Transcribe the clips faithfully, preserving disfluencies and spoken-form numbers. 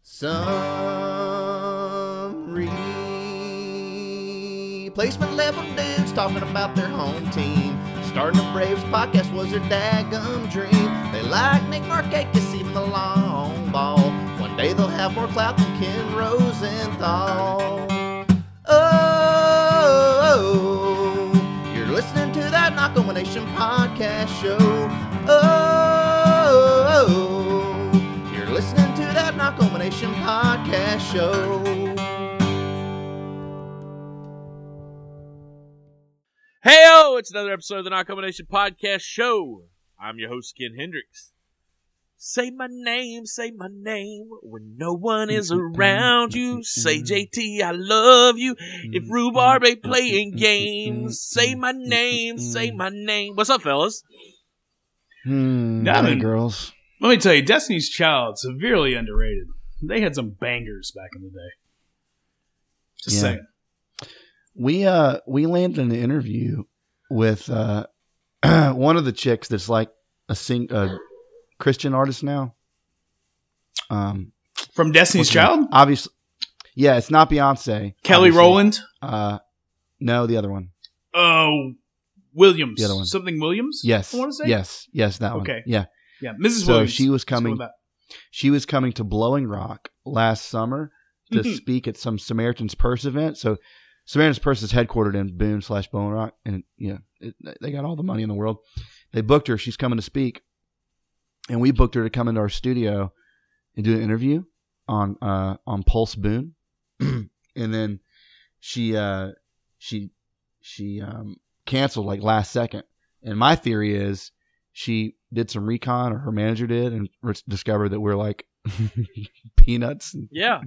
Some replacement level dudes talking about their home team. Starting a Braves podcast was their daggum dream. They like Nick Markakis, even the long ball. One day they'll have more clout than Ken Rosenthal. Oh, you're listening to that Knock On Nation podcast show. Oh, you're listening to that Knock On Nation podcast show. Hey-o, it's another episode of the Knock On Nation podcast show. I'm your host, Ken Hendricks. Say my name, say my name when no one is around you. Say, J T, I love you. If Rhubarb ain't playing games, say my name, say my name. What's up, fellas? Hmm, Nothing. girls. Let me tell you, Destiny's Child, severely underrated. They had some bangers back in the day. Just Yeah. saying. We uh we landed an interview with uh one of the chicks that's like a sing a Christian artist now. Um, From Destiny's Child? Obviously, yeah, it's not Beyonce. Kelly obviously. Rowland? Uh, no, the other one. Oh, Williams. The other one. Something Williams? Yes, I want to say? yes, yes, that one. Okay. Yeah. Yeah, Missus So Williams. she was Let's go coming. with that. She was coming to Blowing Rock last summer to Mhm. speak at some Samaritan's Purse event. So Samaritan's Purse is headquartered in Boone slash Blowing Rock, and you know it, they got all the money in the world. They booked her. She's coming to speak, and we booked her to come into our studio and do an interview on uh, on Pulse Boone. And then she uh, she she um, canceled like last second. And my theory is she did some recon, or her manager did, and re- discovered that we're like peanuts. And, Yeah.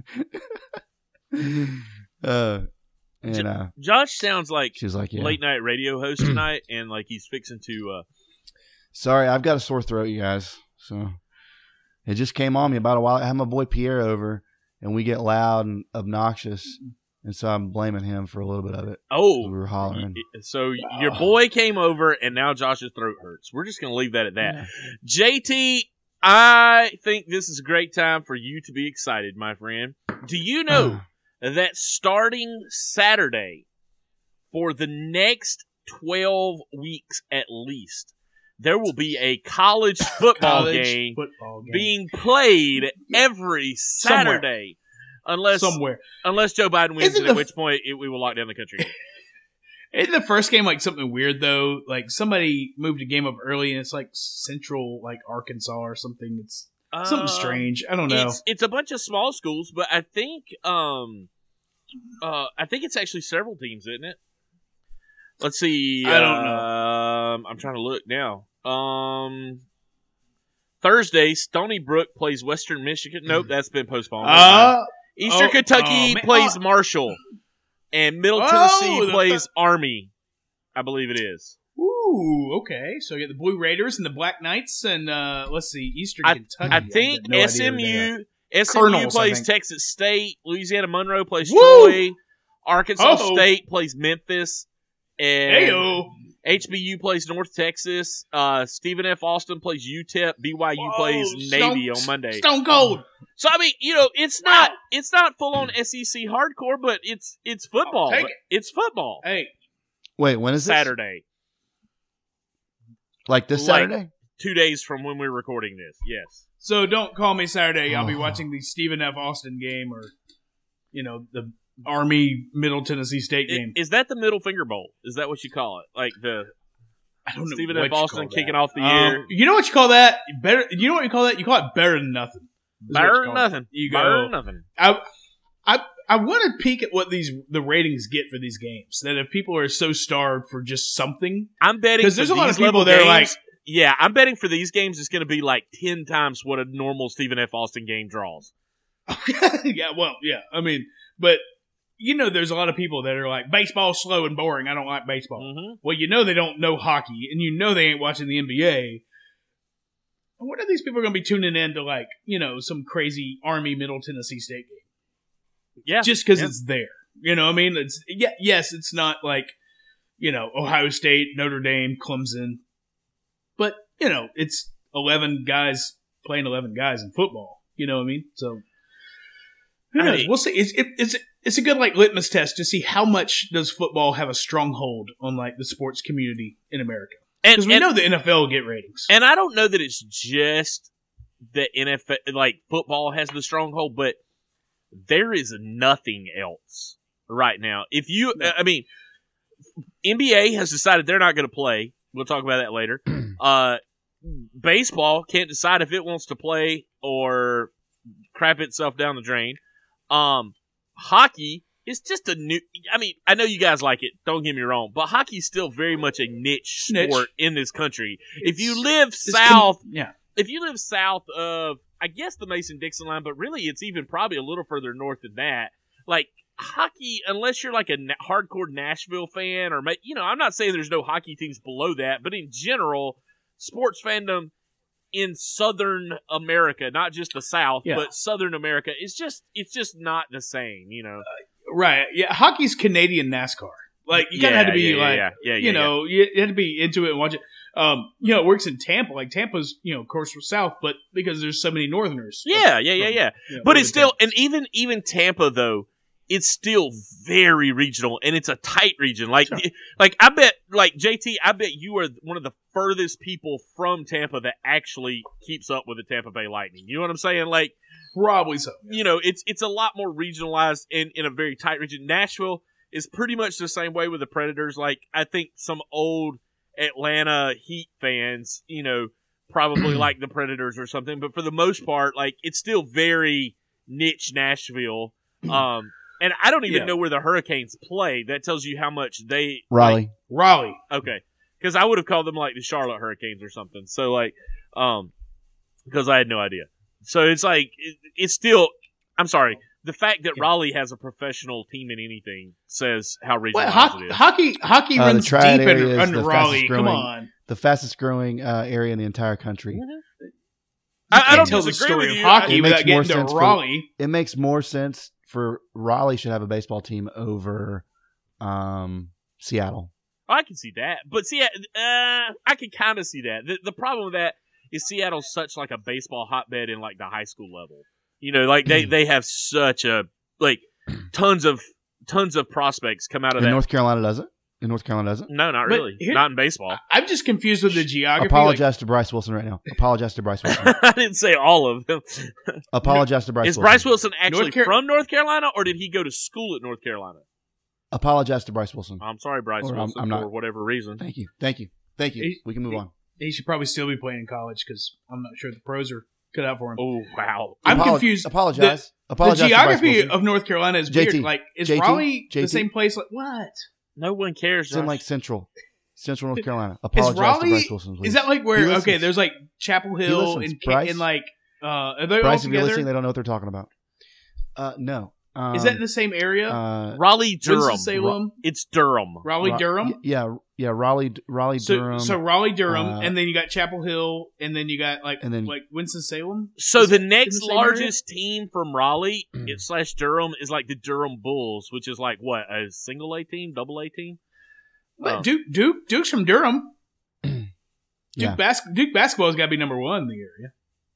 uh, and uh, Josh sounds like she was like, "Yeah, late night radio host tonight, and like he's fixing to. Uh, sorry, I've got a sore throat, you guys." So it just came on me about a while. I had my boy Pierre over, and we get loud and obnoxious, and so I'm blaming him for a little bit of it. oh, We were hollering. y- so your boy came over, and now Josh's throat hurts. We're just going to leave that at that. Yeah. J T, I think this is a great time for you to be excited, my friend. Do you know that starting Saturday for the next twelve weeks at least, there will be a college football College game football game. being played every Saturday, unless Somewhere. unless Joe Biden wins, Isn't and at the- which point it, we will lock down the country. Isn't the first game like something weird though? Like somebody moved a game up early and it's like Central, like Arkansas or something. It's something Uh, strange. I don't know. It's it's a bunch of small schools, but I think um uh I think it's actually several teams, isn't it? Let's see. I don't know. Um, I'm trying to look now. Um, Thursday, Stony Brook plays Western Michigan. Nope, that's been postponed. Uh, Eastern oh, Kentucky oh, man. plays Oh. Marshall, and Middle Oh, Tennessee the- plays Army. I believe it is. ooh, okay. So you got the Blue Raiders and the Black Knights, and uh, let's see, Eastern I, Kentucky. I think had no idea S M who they are. U S M U Colonels, I plays think. Texas State. Louisiana Monroe plays Woo! Troy. Arkansas Oh. State plays Memphis. And Heyo. H B U plays North Texas. Uh, Stephen F. Austin plays U T E P. B Y U Whoa, plays Stone- Navy on Monday. Stone Cold. So I mean, you know, it's not Wow. it's not full on S E C hardcore, but it's it's football. I'll take it. It's football. Hey, Wait, when is this? Saturday, Like this Like- Saturday? two days from when we're recording this. Yes. so don't call me Saturday. I'll be Oh. watching the Stephen F. Austin game, or you know the Army Middle Tennessee State I- game. Is that the middle finger bowl? Is that what you call it? Like the I don't know Stephen what F. you Austin call kicking that. off the Um, year? You know what you call that? Better. You know what you call that? You call it better than nothing. is what you Better call than it. nothing. You Better go. than nothing. I, I, I want to peek at what these the ratings get for these games. That if people are so starved for just something, I'm betting because there's for a lot of these level people that are like, games- yeah, I'm betting for these games it's going to be like ten times what a normal Stephen F. Austin game draws. yeah, well, yeah. I mean, but you know, there's a lot of people that are like, baseball's slow and boring. I don't like baseball. Mm-hmm. Well, you know they don't know hockey, and you know they ain't watching the N B A. And what are these people going to be tuning in to, like, you know, some crazy Army Middle Tennessee State game? Yeah, Just because yeah. it's there. You know what I mean? It's yeah, yes, it's not like, you know, Ohio State, Notre Dame, Clemson. But, you know, it's eleven guys playing eleven guys in football. You know what I mean? So Who I knows? mean- We'll see. It's it, it's it's a good like litmus test to see how much does football have a stronghold on like the sports community in America. And, Because we and, know the N F L will get ratings. and I don't know that it's just the N F L, like football has the stronghold, but there is nothing else right now. If you, No. I mean, N B A has decided they're not going to play. We'll talk about that later. Uh, baseball can't decide if it wants to play or crap itself down the drain. Um, hockey is just a new. I mean, I know you guys like it. Don't get me wrong, but hockey's still very much a niche Niche. sport in this country. If you live It's south, con- yeah. if you live south of, I guess the Mason-Dixon line, but really it's even probably a little further north than that. Like hockey, unless you're like a na- hardcore Nashville fan, or ma- you know, I'm not saying there's no hockey teams below that, but in general, sports fandom in Southern America, not just the South, Yeah. but Southern America, is just it's just not the same. You know, Right. Yeah. Hockey's Canadian NASCAR. Like you kind of Yeah, had to be yeah, yeah, like, yeah, yeah, yeah, you know, you had to be into it and watch it. Um, you know, it works in Tampa. Like Tampa's, you know, of course, for South, but because there's so many Northerners. yeah, yeah, yeah, yeah. You know, But live it's in still, Tampa. and even even Tampa though, it's still very regional, and it's a tight region. Like, Sure. like I bet, like J T, I bet you are one of the furthest people from Tampa that actually keeps up with the Tampa Bay Lightning. You know what I'm saying? Like, Probably so. you know, it's it's a lot more regionalized in in a very tight region. Nashville is pretty much the same way with the Predators. Like, I think some old Atlanta Heat fans, you know, probably like the Predators or something, but for the most part, like, it's still very niche Nashville. Um, and I don't even Yeah. know where the Hurricanes play. That tells you how much they Raleigh. Raleigh. like, okay, because I would have called them like the Charlotte Hurricanes or something. So like, um, because I had no idea. So it's like it, it's still. I'm sorry. The fact that Yeah. Raleigh has a professional team in anything says how regionalized Well, it hockey, is. hockey, hockey Uh, the runs Triad deep area under, is under the Raleigh. fastest Come growing- on. The fastest growing uh, area in the entire country. Mhm. You I- I can't don't tell the disagree story with of you. hockey It without makes more getting to sense for- Raleigh. It makes more sense for Raleigh should have a baseball team over um, Seattle. I can see that, but see, uh, I can kind of see that. The, the problem with that is Seattle's such like a baseball hotbed in like the high school level. You know, like they, they have such a like tons of tons of prospects come out of And that. North Carolina doesn't. And North Carolina doesn't. no, not But really. here- Not in baseball. I'm just confused with the geography. Apologize to Bryce Wilson right now. Apologize to Bryce Wilson. I didn't say all of them. Apologize to Bryce Is Wilson. Bryce Wilson actually North Car- from North Carolina, or did he go to school at North Carolina? Apologize to Bryce Wilson. I'm sorry, Bryce Or I'm- Wilson, I'm not- for whatever reason. Thank you. Thank you. Thank you. He- We can move he- on. Like, he should probably still be playing in college because I'm not sure the pros are cut out for him. Oh wow! I'm Apolo- confused. Apologize. The Apologize to Bryce geography Wilson. of North Carolina is J T, weird. Like, is J T, Raleigh J T? the same place? Like, what? No one cares. It's in Josh. like Central. Central North Carolina. Is Apologize to Raleigh? Bryce Wilson. Please. Is that like He where? listens. Okay, there's like Chapel He Hill listens. and, Bryce? and like, uh, are they all Bryce, if you're together? listening, they don't know what they're talking about. Uh, no. Um, Is that in the same area? uh, Raleigh, Durham. Winston-Salem, It's Durham. Raleigh, Ra- Durham. y- Yeah, yeah. Raleigh, Raleigh, So, Durham. so Raleigh, Durham, uh, and then you got Chapel Hill, and then you got like And then- like Winston Salem. So Is the it in next the same area? largest team from Raleigh it slash Durham is like the Durham Bulls, which is like what, a single A team, double A team? But Oh. Duke, Duke, Duke's from Durham. Duke, Yeah. bas- Duke basketball's got to be number one in the area.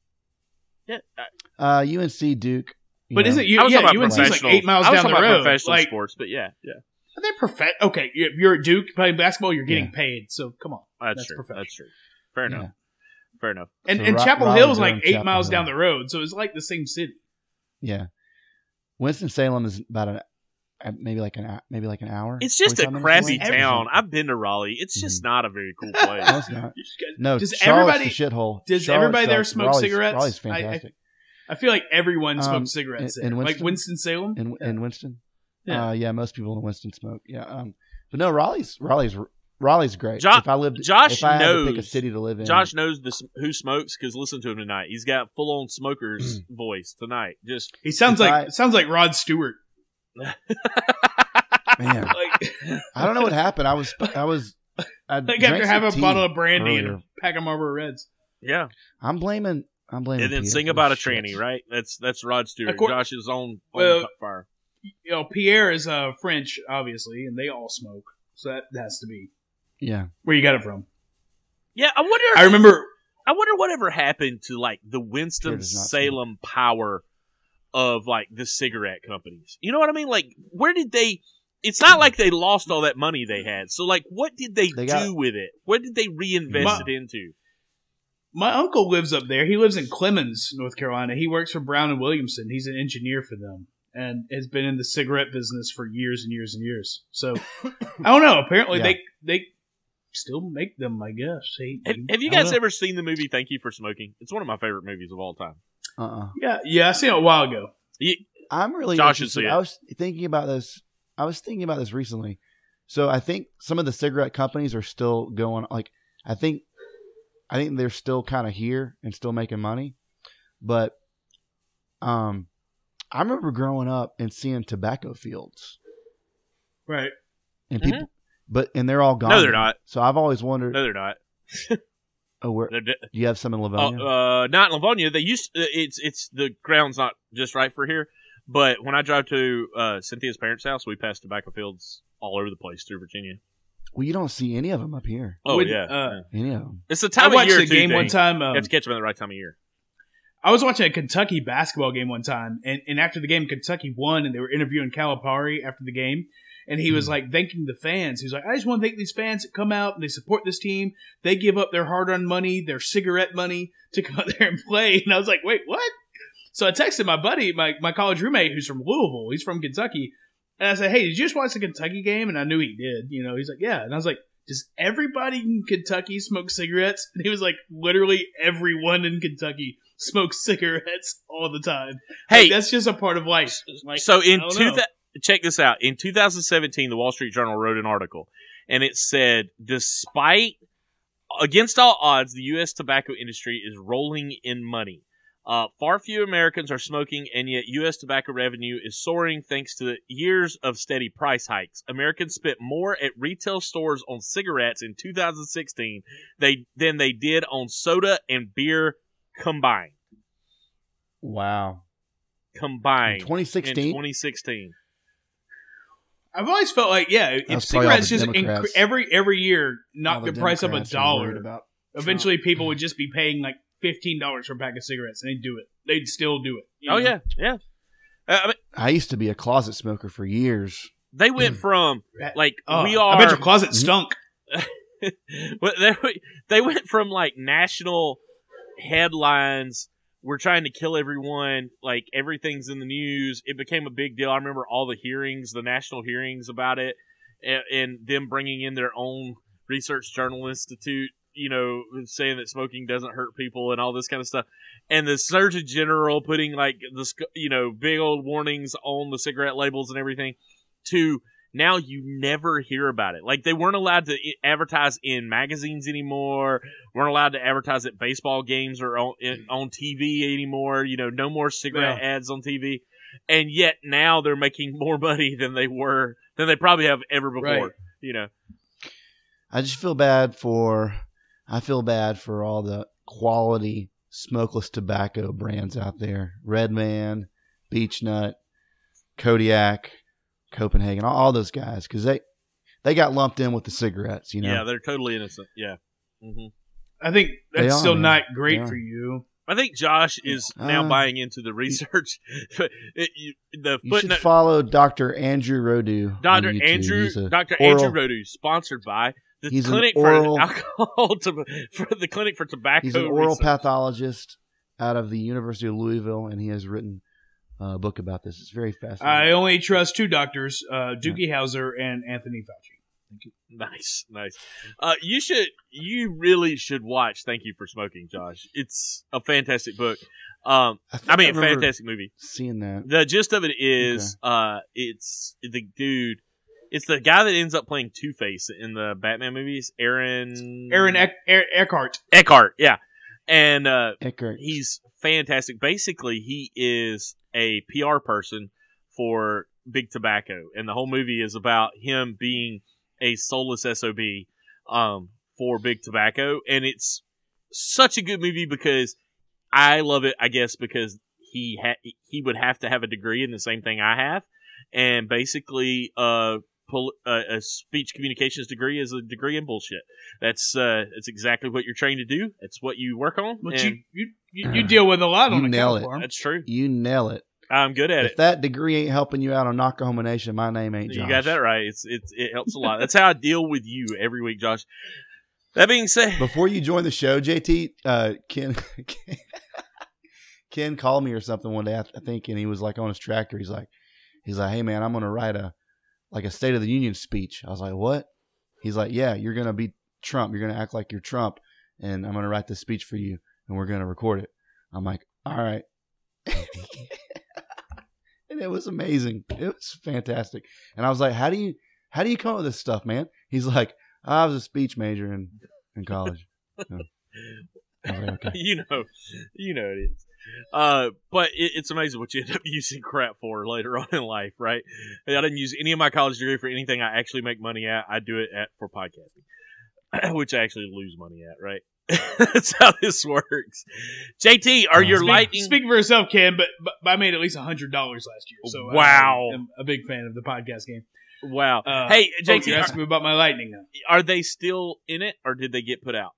Yeah, I, Uh, U N C, Duke. you But know. isn't you? I was Yeah, talking U about N C's like professional. eight miles I was down the talking about road. professional Like, sports, but yeah, yeah, they're perfect. Okay, if you're at Duke playing basketball, you're getting Yeah. paid. So come on, that's, That's true. professional. That's true. Fair enough. Yeah. Fair enough. and So and Ra- Chapel Raleigh, Hill's like Durham, eight Chapel miles Hill. down the road, so it's like the same city. Yeah. Winston Salem is about an uh, maybe like an hou- maybe like an hour. It's just a forty-five minutes crappy away. town. I've been to Raleigh. It's just Mhm. not a very cool place. No, it's not. You just got- No, Does Charlotte's everybody- the shithole. does Charlotte everybody there sucks. smoke Raleigh's- cigarettes? Raleigh's I- I- fantastic. I feel like everyone smokes Um, cigarettes in- in there, like Winston? Winston Salem. in in Winston. Yeah. Uh, yeah, most people in Winston smoke. Yeah, um, but no, Raleigh's Raleigh's Raleigh's great. Jo- if I lived, Josh if I had to pick a knows- city to live in, Josh knows the, who smokes because listen to him tonight. He's got full on smoker's voice tonight. Just He sounds if like I- sounds like Rod Stewart. man, Like, I don't know what happened. I was I was I like drank after having a some bottle tea of brandy and earlier. a pack of Marlboro Reds. yeah, I'm blaming I'm blaming and then Peter sing for about a this tranny, shit. right? That's that's Rod Stewart, Accor- Josh's own, own Well- fire. You know, Pierre is uh, French, obviously, and they all smoke, so that has to be Yeah, where you got it from. Yeah, I wonder. I remember. I wonder whatever happened to like the Pierre Winston does not Salem power of like the cigarette companies. You know what I mean? Like, where did they? It's not like they lost all that money they had. So, like, what did they, They do got- with it? What did they reinvest My- it into? My uncle lives up there. He lives in Clemens, North Carolina. He works for Brown and Williamson. He's an engineer for them and has been in the cigarette business for years and years and years. So I don't know. Apparently, Yeah. they they still make them. I guess. They- Have, have you I don't guys know. ever seen the movie Thank You for Smoking? It's one of my favorite movies of all time. Uh-uh. Yeah, yeah. I seen it a while ago. You, I'm really Josh should interested. see it. I was thinking about this. I was thinking about this recently. So I think some of the cigarette companies are still going. Like I think, I think they're still kind of here and still making money. But, um, I remember growing up and seeing tobacco fields Right. and people, but and they're all gone. Mm-hmm. No, they're now. not. So I've always wondered. no, they're not. Oh, where They're de- do you have some in uh, Livonia? uh, not in Livonia. They used uh, it's it's the ground's not just right for here. But when I drive to uh, Cynthia's parents' house, we pass tobacco fields all over the place through Virginia. Well, you don't see any of them up here. Oh When, yeah. uh, yeah, Any of them. it's the I time of watched year a too game one thing. time. Um, You have to catch them at the right time of year. I was watching a Kentucky basketball game one time, and, and after the game, Kentucky won, and they were interviewing Calipari after the game, and he was like thanking the fans. He was like, "I just want to thank these fans that come out and they support this team. They give up their hard-earned money, their cigarette money, to come out there and play." And I was like, "Wait, what?" So I texted my buddy, my, my college roommate, who's from Louisville. He's from Kentucky, and I said, "Hey, did you just watch the Kentucky game?" And I knew he did. You know, he's like, "Yeah." And I was like, "Does everybody in Kentucky smoke cigarettes?" And he was like, "Literally everyone in Kentucky smokes cigarettes all the time." Hey, Like, that's just a part of life. Like, so in I don't two know. thou- check this out. In two thousand seventeen, the Wall Street Journal wrote an article, and it said, despite against all odds, the U S tobacco industry is rolling in money. Uh, far fewer Americans are smoking, and yet U S tobacco revenue is soaring thanks to years of steady price hikes. Americans spent more at retail stores on cigarettes in two thousand sixteen they, than they did on soda and beer combined. Wow. Combined. In twenty In sixteen. twenty sixteen. I've always felt like, yeah, if That's probably all cigarettes the just incre- Democrats- every every year knock All the, price up a Democrats are worried dollar, about eventually people would just be paying like fifteen dollars for a pack of cigarettes, and they'd do it. They'd still do it. you Oh, know? yeah, yeah. Uh, I mean, I used to be a closet smoker for years. they went from, like, Oh, we are... I bet your closet stunk. But they, they went from, like, national headlines, we're trying to kill everyone, like, everything's in the news. It became a big deal. I remember all the hearings, the national hearings about it, and, and them bringing in their own Research Journal Institute, you know, saying that smoking doesn't hurt people and all this kind of stuff. And the Surgeon General putting, like, the you know, big old warnings on the cigarette labels and everything, to now you never hear about it. Like, they weren't allowed to advertise in magazines anymore, weren't allowed to advertise at baseball games or on, in, on T V anymore, you know, no more cigarette Yeah. ads on T V. And yet now they're making more money than they were, than they probably have ever before, Right. you know. I just feel bad for, I feel bad for all the quality smokeless tobacco brands out there. Redman, Beech Nut, Kodiak, Copenhagen, all, all those guys, because they, they got lumped in with the cigarettes, you know? Yeah, they're totally innocent. Yeah. hmm I think They that's are, still man. not They great are. for you. I think Josh is now Uh, buying into the research. it, you, the You should footnote, follow Doctor Andrew Rodu. Doctor on YouTube. Andrew, He's a Doctor oral- Andrew Rodu, sponsored by the He's an clinic oral- for alcohol to, for the clinic for tobacco. He's an oral research. pathologist out of the University of Louisville, and he has written a book about this. It's very I fascinating. only trust two doctors, uh, Doogie Howser and Anthony Fauci. Thank you. Nice, nice. Uh, you should, you really should watch Thank You for Smoking, Josh. It's a fantastic book. Um, think I mean, a remember fantastic movie. Seeing that. The gist of it is, uh, it's the dude. It's the guy that ends up playing Two-Face in the Batman movies, Aaron Aaron Eck- Er- Eckhart. Eckhart. Yeah, and uh, Eckert. he's fantastic. Basically, he is a P R person for Big Tobacco, and the whole movie is about him being a soulless S O B um, for Big Tobacco, and it's such a good movie because I love it. I guess because he ha- he would have to have a degree in the same thing I have, and basically, uh, pol- uh, a speech communications degree is a degree in bullshit. That's uh, that's exactly what you're trained to do. It's what you work on. But and you, you, you, you deal with a lot You on a nail cattle it. farm. that's true. You nail it. I'm good at if it. that degree ain't helping you out on Nakahoma Nation, my name ain't Josh. You got that right. It's, it's It helps a lot. That's how I deal with you every week, Josh. That being said. Before you joined the show, J T, uh, Ken, Ken, Ken called me or something one day, I think, and he was like on his tractor. He's like, he's like, hey, man, I'm going to write a like a State of the Union speech. I was like, what? He's like, yeah, you're going to be Trump. You're going to act like you're Trump, and I'm going to write this speech for you, and we're going to record it. I'm like, all right. And it was amazing. It was fantastic. And I was like, how do you how do you come up with this stuff, man? He's like, I was a speech major in, in college. So, I was like, okay. You know, you know it is. Uh, but it, it's amazing what you end up using crap for later on in life, right? I didn't use any of my college degree for anything I actually make money at. I do it at for podcasting, which I actually lose money at, right? That's how this works. J T, are uh, your speak, lightning? Speak for yourself, Ken, but, but I made at least one hundred dollars last year. So wow. I'm a big fan of the podcast game. Wow. Uh, hey, J T, you're asking me about my lightning now. Are they still in it, or did they get put out?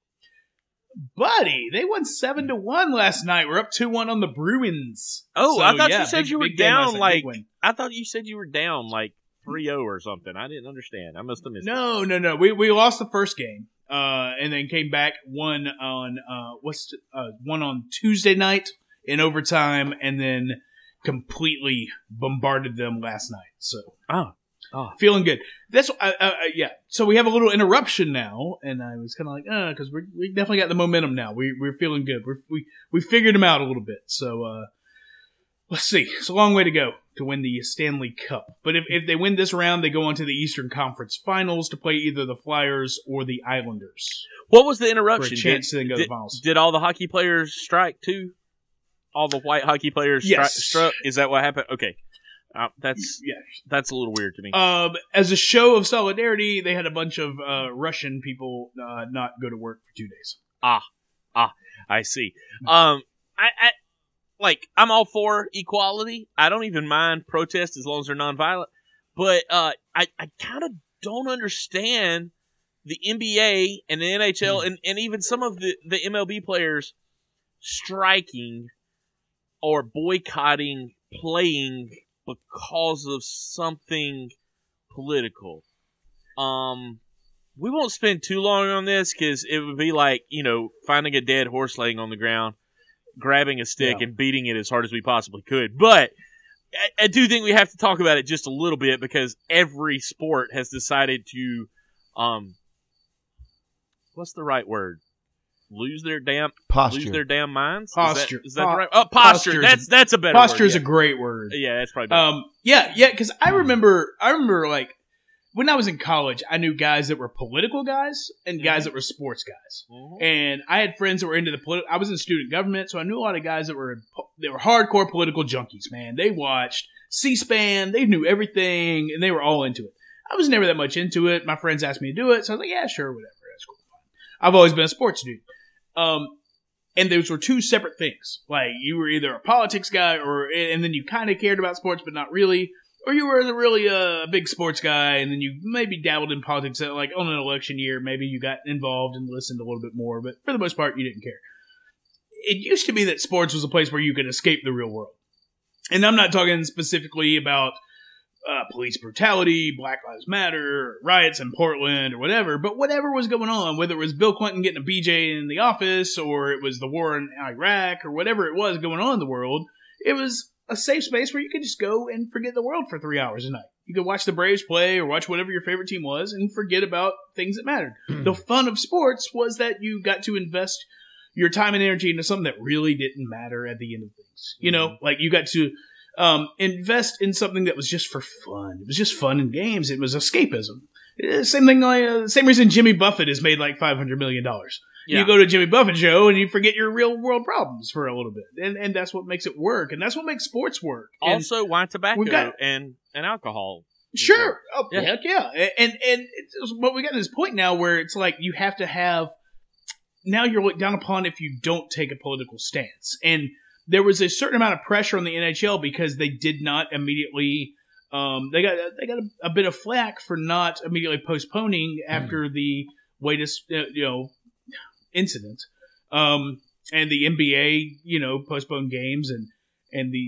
Buddy, they won seven to one last night. We're up two one on the Bruins. Oh, so, I thought yeah, you said big, you were big game down night, like. I thought you said you were down like three oh or something. I didn't understand. I must have missed. No, it. no, no. We we lost the first game, uh, and then came back one on uh, what's uh, one on Tuesday night in overtime, and then completely bombarded them last night. So, oh. Oh. Feeling good. That's uh, uh, yeah. So we have a little interruption now, and I was kind of like, uh, because we we definitely got the momentum now. We we're feeling good. We're, we we figured them out a little bit. So uh, let's see. It's a long way to go to win the Stanley Cup. But if if they win this round, they go on to the Eastern Conference Finals to play either the Flyers or the Islanders. What was the interruption? For a chance did, to then go did, to the finals. Did all the hockey players strike too? All the white hockey players yes. stri- struck? Is that what happened? Okay. Uh, that's yeah. That's a little weird to me. Um, as a show of solidarity, they had a bunch of uh, Russian people uh, not go to work for two days. Ah, ah, I see. Um, I, I like I'm all for equality. I don't even mind protests as long as they're nonviolent. But uh, I I kind of don't understand the N B A and the N H L mm. and, and even some of the, the M L B players striking or boycotting playing because of something political. Um, we won't spend too long on this because it would be like, you know, finding a dead horse laying on the ground, grabbing a stick yeah. and beating it as hard as we possibly could. But I, I do think we have to talk about it just a little bit because every sport has decided to, um, what's the right word? Lose their damn posture. Lose their damn minds. Posture. Is that, is that the right? Oh, posture. posture that's that's a better. Posture word, is yeah. a great word. Yeah, that's probably better. Um, yeah, yeah. Because I remember, I remember like when I was in college, I knew guys that were political guys and guys mm-hmm. that were sports guys. Mm-hmm. And I had friends that were into the political. I was in student government, so I knew a lot of guys that were they were hardcore political junkies. Man, they watched C-SPAN, they knew everything, and they were all into it. I was never that much into it. My friends asked me to do it, so I was like, yeah, sure, whatever. That's cool. Fine. I've always been a sports dude. Um, and those were two separate things. Like, you were either a politics guy, or and then you kind of cared about sports, but not really. Or you were really a uh, big sports guy, and then you maybe dabbled in politics. Like, on an election year, maybe you got involved and listened a little bit more, but for the most part, you didn't care. It used to be that sports was a place where you could escape the real world. And I'm not talking specifically about Uh, police brutality, Black Lives Matter, riots in Portland, or whatever, but whatever was going on, whether it was Bill Clinton getting a B J in the office, or it was the war in Iraq, or whatever it was going on in the world, it was a safe space where you could just go and forget the world for three hours a night. You could watch the Braves play, or watch whatever your favorite team was, and forget about things that mattered. The fun of sports was that you got to invest your time and energy into something that really didn't matter at the end of things. You know, like you got to Um, invest in something that was just for fun. It was just fun and games. It was escapism. Same thing, like uh, same reason Jimmy Buffett has made like five hundred million dollars. Yeah. You go to a Jimmy Buffett show and you forget your real world problems for a little bit, and and that's what makes it work, and that's what makes sports work. Also, and wine, tobacco, got, and and alcohol. Sure, oh, yeah. heck yeah, and and it's, but we got to this point now where it's like you have to have. Now you're looked down upon if you don't take a political stance, and there was a certain amount of pressure on the N H L because they did not immediately. Um, they got they got a, a bit of flack for not immediately postponing after mm. the latest uh, you know incident, um, and the N B A you know postponed games and and the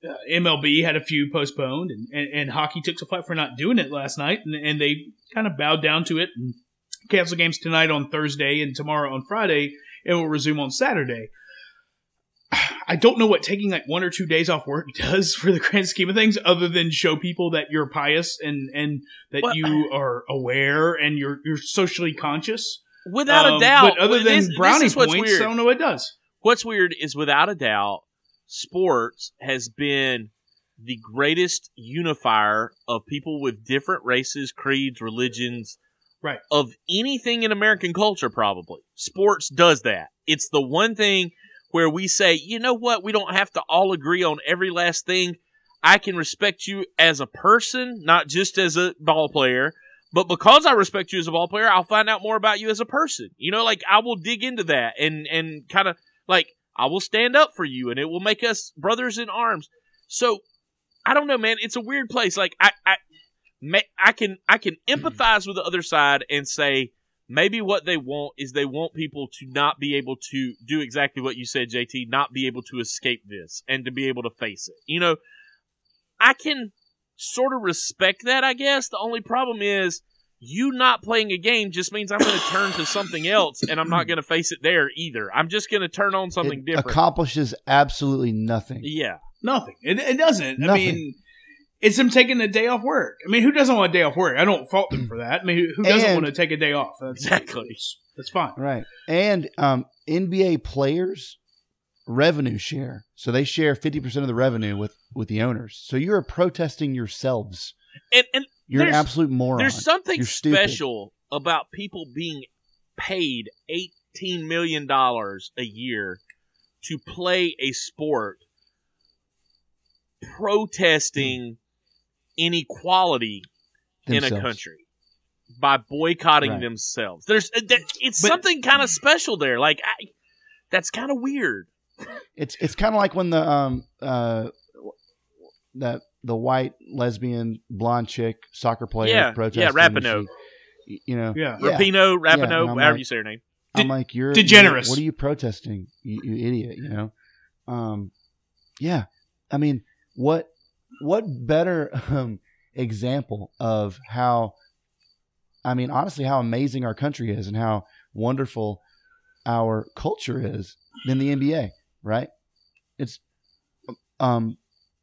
uh, M L B had a few postponed, and, and, and hockey took some flack for not doing it last night, and, and they kind of bowed down to it and canceled games tonight on Thursday and tomorrow on Friday. It will resume on Saturday. I don't know what taking like one or two days off work does for the grand scheme of things, other than show people that you're pious and, and that Well, you are aware and you're you're socially conscious. Without Um, a doubt. but other than this, brownie this is what's points, weird. I don't know what it does. What's weird is, without a doubt, sports has been the greatest unifier of people with different races, creeds, religions, Right. of anything in American culture, probably. Sports does that. It's the one thing where we say, you know what, we don't have to all agree on every last thing. I can respect you as a person, not just as a ball player. But because I respect you as a ball player, I'll find out more about you as a person. You know, like, I will dig into that and, and kind of, like, I will stand up for you, and it will make us brothers in arms. So, I don't know, man. It's a weird place. Like, I, I, I can, I can empathize with the other side and say, maybe what they want is they want people to not be able to do exactly what you said, J T, not be able to escape this and to be able to face it. You know, I can sort of respect that, I guess. The only problem is, you not playing a game just means I'm going to turn to something else, and I'm not going to face it there either. I'm just going to turn on something It different. accomplishes absolutely nothing. Yeah. Nothing. It, it doesn't. I Nothing. mean, it's them taking a day off work. I mean, who doesn't want a day off work? I don't fault them for that. I mean, who, who doesn't And- want to take a day off? That's, Exactly. That's fine. Right. And um, N B A players revenue share. So they share fifty percent of the revenue with, with the owners. So you're protesting yourselves. And, and You're an There's- absolute moron. there's something You're stupid. special about people being paid eighteen million dollars a year to play a sport protesting inequality in a Themselves. country by boycotting Right. themselves. There's uh, there, it's But- something kind of special there. Like, I, that's kind of weird. It's it's kind of like when the um uh that the white lesbian blonde chick soccer player Yeah, protested. yeah, and Rapinoe. she- You know, Yeah. Yeah. Rapino, Yeah, Rapino, and I'm however like- you say her name. I'm like, you're Degenerous. you're- What are you protesting, you, you idiot? You know, um, yeah. I mean, what what better um, example of how? I mean, honestly, how amazing our country is and how wonderful our culture is than the N B A, right? It's um,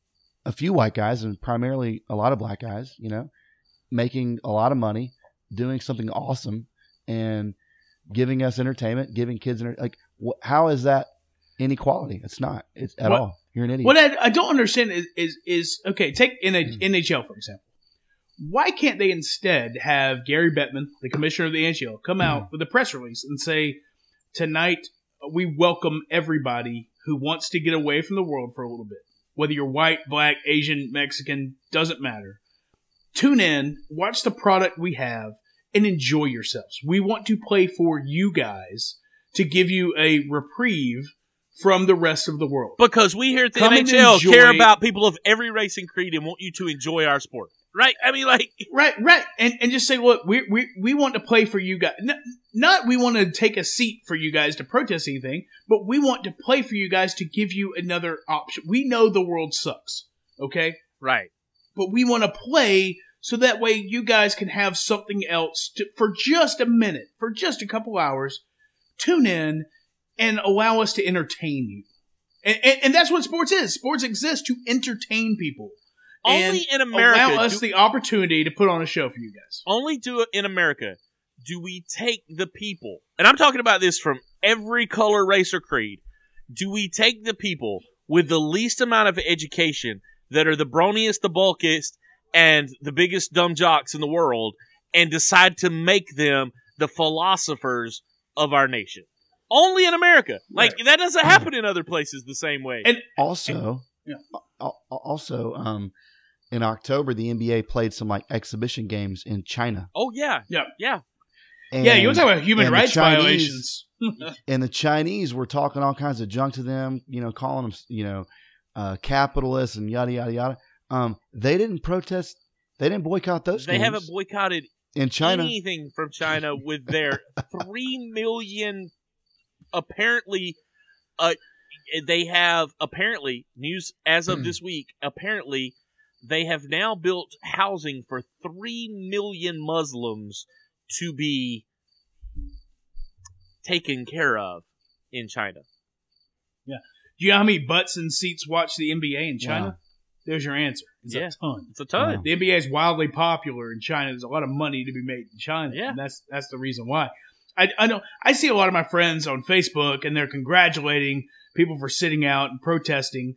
a few white guys and primarily a lot of black guys, you know, making a lot of money, doing something awesome, and giving us entertainment, giving kids enter- like wh- how is that inequality? It's not. It's at What- all. You're an idiot. What I, I don't understand is, is, is okay, take N H- Mm. N H L, for example. Why can't they instead have Gary Bettman, the commissioner of the N H L, come out with a press release and say, tonight we welcome everybody who wants to get away from the world for a little bit. Whether you're white, black, Asian, Mexican, doesn't matter. Tune in, watch the product we have, and enjoy yourselves. We want to play for you guys to give you a reprieve from the rest of the world. Because we here at the Come N and H L enjoy- care about people of every race and creed and want you to enjoy our sport. Right? I mean, like, Right, right. And and just say, look, we we we want to play for you guys. Not, not we want to take a seat for you guys to protest anything, but we want to play for you guys to give you another option. We know the world sucks, okay? right. But we want to play so that way you guys can have something else to, for just a minute, for just a couple hours, tune in and allow us to entertain you. And, and, and that's what sports is. Sports exist to entertain people. Only and in America allow us do- the opportunity to put on a show for you guys. Only do it in America do we take the people, and I'm talking about this from every color, race, or creed. Do we take the people with the least amount of education that are the broniest, the bulkiest, and the biggest dumb jocks in the world and decide to make them the philosophers of our nation? Only in America. Like, Right. that doesn't happen in other places the same way. And also, Yeah. al- al- also, um, in October, the N B A played some like exhibition games in China. oh, yeah. Yeah. Yeah. And, yeah, you want to talk about human and the rights Chinese- violations? And the Chinese were talking all kinds of junk to them, you know, calling them, you know, uh, capitalists and yada yada yada. Um, they didn't protest. They didn't boycott those. They games haven't boycotted in China. anything from China with their three million apparently uh, they have apparently, news as of this week, apparently they have now built housing for three million Muslims to be taken care of in China. Yeah. Do you know how many butts and seats watch the N B A in China? Wow. There's your answer. It's Yeah. a ton. It's a ton. Wow. The N B A is wildly popular in China. There's a lot of money to be made in China. Yeah. And that's that's the reason why. I, I know I see a lot of my friends on Facebook and they're congratulating people for sitting out and protesting.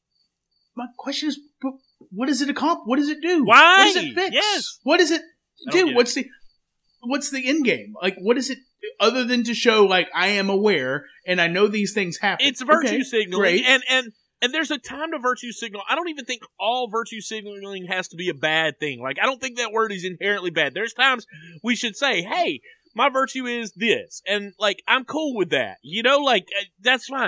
My question is, what does it accomplish? What does it do? Why? What does it fix? Yes. What does it I don't do? get it. What's the what's the end game? Like, what is it other than to show like I am aware and I know these things happen? It's virtue Okay, signaling, great. and and and there's a time to virtue signal. I don't even think all virtue signaling has to be a bad thing. Like, I don't think that word is inherently bad. There's times we should say, "Hey, my virtue is this," and like I'm cool with that. You know, like uh, that's fine.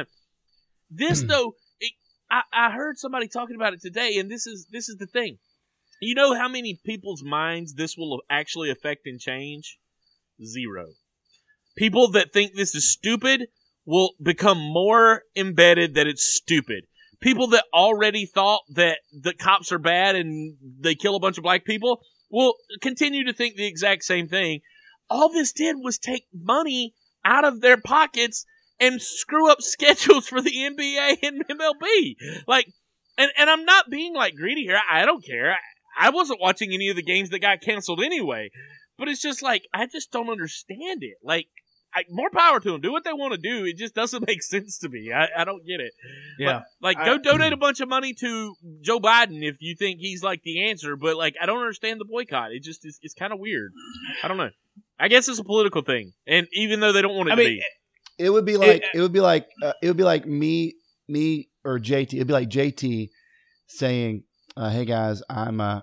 This though, it, I I heard somebody talking about it today, and this is this is the thing. You know how many people's minds this will actually affect and change? Zero. People that think this is stupid will become more embedded that it's stupid. People that already thought that the cops are bad and they kill a bunch of black people will continue to think the exact same thing. All this did was take money out of their pockets and screw up schedules for the N B A and M L B. Like, and, and I'm not being like greedy here. I don't care. I, I wasn't watching any of the games that got canceled anyway. But it's just like, I just don't understand it. Like, I, more power to them. Do what they want to do. It just doesn't make sense to me. I, I don't get it. Yeah. But, like, I- go donate a bunch of money to Joe Biden if you think he's, like, the answer. But, like, I don't understand the boycott. It just is, it's kind of weird. I don't know. I guess it's a political thing. And even though they don't want it I to mean, be. It would be like it would be like uh, it would be like me me or J T. It'd be like J T saying, uh, "Hey guys, I'm uh,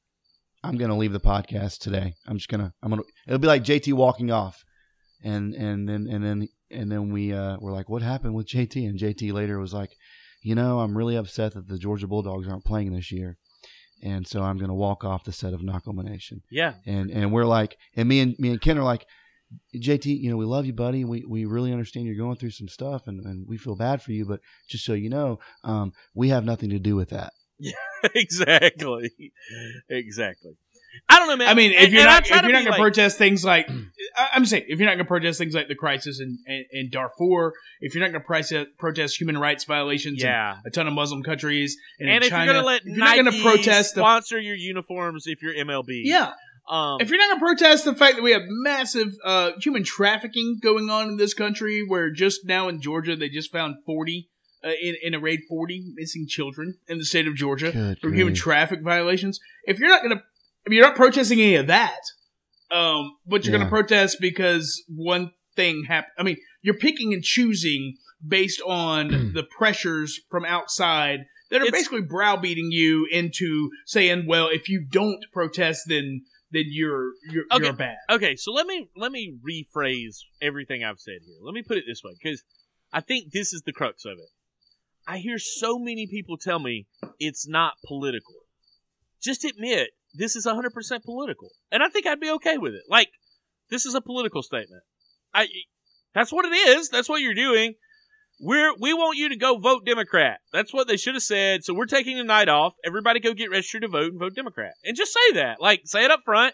I'm gonna leave the podcast today. I'm just gonna I'm gonna." It'll be like J T walking off, and and then and then and then we uh, were like, "What happened with J T?" And J T later was like, "You know, I'm really upset that the Georgia Bulldogs aren't playing this year, and so I'm gonna walk off the set of Knockout Nation." Yeah. And and we're like, and me and me and Ken are like, J T, you know, we love you, buddy. We we really understand you're going through some stuff, and, and we feel bad for you. But just so you know, um, we have nothing to do with that. exactly. Exactly. I don't know, man. I mean, if And- you're and I not try if to you're not be going like- to protest things like, I- I'm saying, if you're not going to protest things like the crisis in, in, in Darfur, if you're not going to protest, protest human rights violations Yeah. in a ton of Muslim countries, and, And in if China, you're going to let if you're not going Nike to protest the sponsor your uniforms if you're M L B. yeah, Um, if you're not going to protest the fact that we have massive uh, human trafficking going on in this country, where just now in Georgia they just found forty uh, in in a raid forty missing children in the state of Georgia Good for human grief. traffic violations. If you're not going to, I mean, you're not protesting any of that, um, but you're Yeah. going to protest because one thing happened. I mean, you're picking and choosing based on the pressures from outside that are It's- basically browbeating you into saying, "Well, if you don't protest, then." then you're you're, Okay. you're bad. Okay, so let me let me rephrase everything I've said here. Let me put it this way, because I think this is the crux of it. I hear so many people tell me it's not political. Just admit this is one hundred percent political, and I think I'd be okay with it. Like, this is a political statement. I that's what it is. That's what you're doing. We're we want you to go vote Democrat. That's what they should have said. So we're taking a night off. Everybody go get registered to vote and vote Democrat. And just say that. Like, say it up front.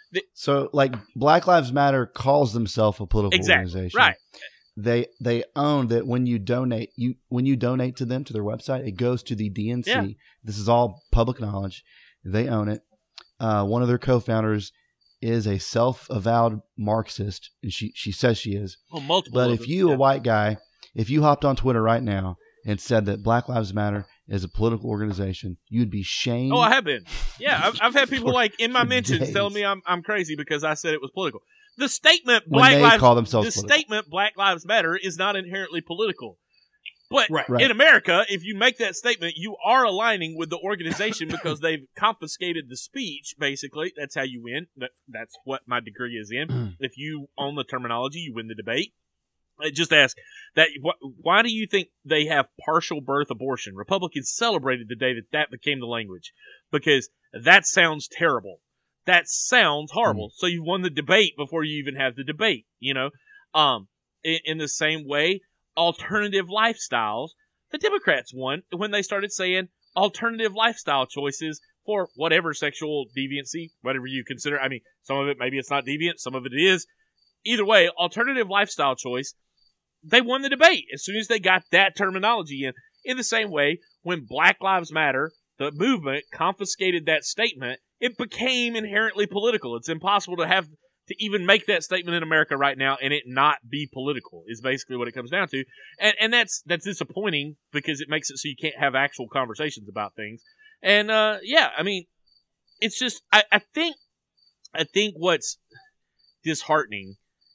So, like, Black Lives Matter calls themselves a political Exactly. organization. Right. They they own that when you donate you when you donate to them to their website, it goes to the D N C. Yeah. This is all public knowledge. They own it. Uh, one of their co-founders is a self-avowed Marxist, and she she says she is. Well, multiple. But of if them, you, yeah. a white guy, if you hopped on Twitter right now and said that Black Lives Matter is a political organization, you'd be shamed. Oh, I have been. Yeah, I've, I've had people For- like in my for mentions days. telling me I'm I'm crazy because I said it was political. The statement when Black they Lives call the themselves political. statement Black Lives Matter is not inherently political. But Right. Right. in America, if you make that statement, you are aligning with the organization because they've confiscated the speech, basically. That's how you win. That, that's what my degree is in. If you own the terminology, you win the debate. I just ask that wh- why do you think they have partial birth abortion? Republicans celebrated the day that that became the language because that sounds terrible. That sounds horrible. Mm. So you won the debate before you even have the debate, you know? Um, in, in the same way, alternative lifestyles The Democrats won when they started saying alternative lifestyle choices for whatever sexual deviancy, whatever you consider. I mean, some of it, maybe it's not deviant, some of it is. Either way, alternative lifestyle choice, they won the debate as soon as they got that terminology in. In the same way, when Black Lives Matter, the movement, confiscated that statement, it became inherently political. It's impossible to have to even make that statement in America right now and it not be political, is basically what it comes down to. And and that's that's disappointing because it makes it so you can't have actual conversations about things. And uh, yeah, I mean, it's just I, I think I think what's disheartening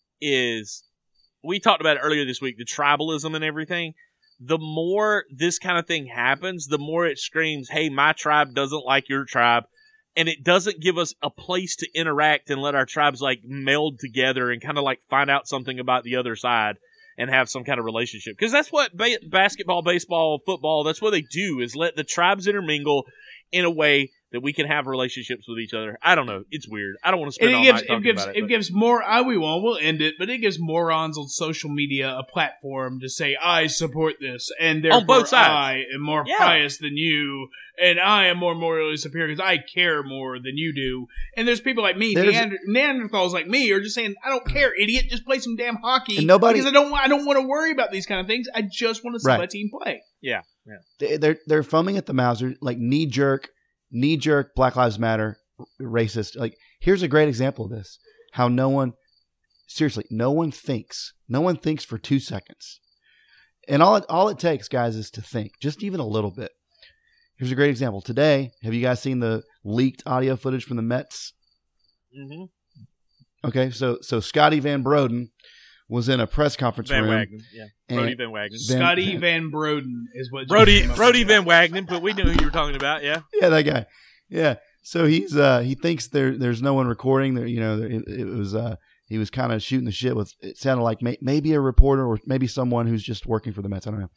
is, we talked about it earlier this week, the tribalism and everything. The more this kind of thing happens, the more it screams, hey, my tribe doesn't like your tribe. And it doesn't give us a place to interact and let our tribes like meld together and kind of like find out something about the other side and have some kind of relationship. Because that's what ba- basketball, baseball, football, that's what they do, is let the tribes intermingle in a way that we can have relationships with each other. I don't know. It's weird. I don't want to spend And it all gives, night talking it gives, about it. it. It gives more, I, we won't, we'll end it, but it gives morons on social media a platform to say, I support this, and therefore both sides. I am more Yeah. pious than you, and I am more morally superior because I care more than you do. And there's people like me, There's- Neander- Neanderthals like me, are just saying, I don't care, idiot, just play some damn hockey. And nobody- because I don't, want- I don't want to worry about these kind of things. I just want to see Right. my team play. Yeah. They- They're they're foaming at the mouths, they're like knee jerk, knee jerk. Black Lives Matter, racist. Like, here's a great example of this: how no one, seriously, no one thinks. No one thinks for two seconds, and all it, all it takes, guys, is to think, just even a little bit. Here's a great example. Today, have you guys seen the leaked audio footage from the Mets? Mm-hmm. Okay, so so Scotty Van Broden was in a press conference Van room. Wagner. Yeah. and- Brody Van Wagner. Van- Scotty Van Broden is what Brody came up Brody with. Van Wagner, but we knew who you were talking about, yeah. Yeah, that guy. Yeah. So he's uh he thinks there there's no one recording there. You know, it, it was uh he was kind of shooting the shit with. It sounded like may, maybe a reporter or maybe someone who's just working for the Mets. I don't know.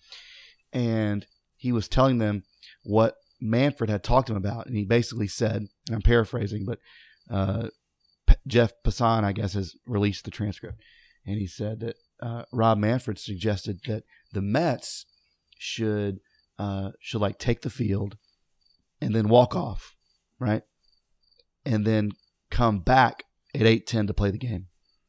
And he was telling them what Manfred had talked to him about, and he basically said, and I'm paraphrasing, but uh, P- Jeff Passan, I guess, has released the transcript, and he said that uh, Rob Manfred suggested that the Mets should uh, should like take the field and then walk off, right, and then come back at eight ten to play the game.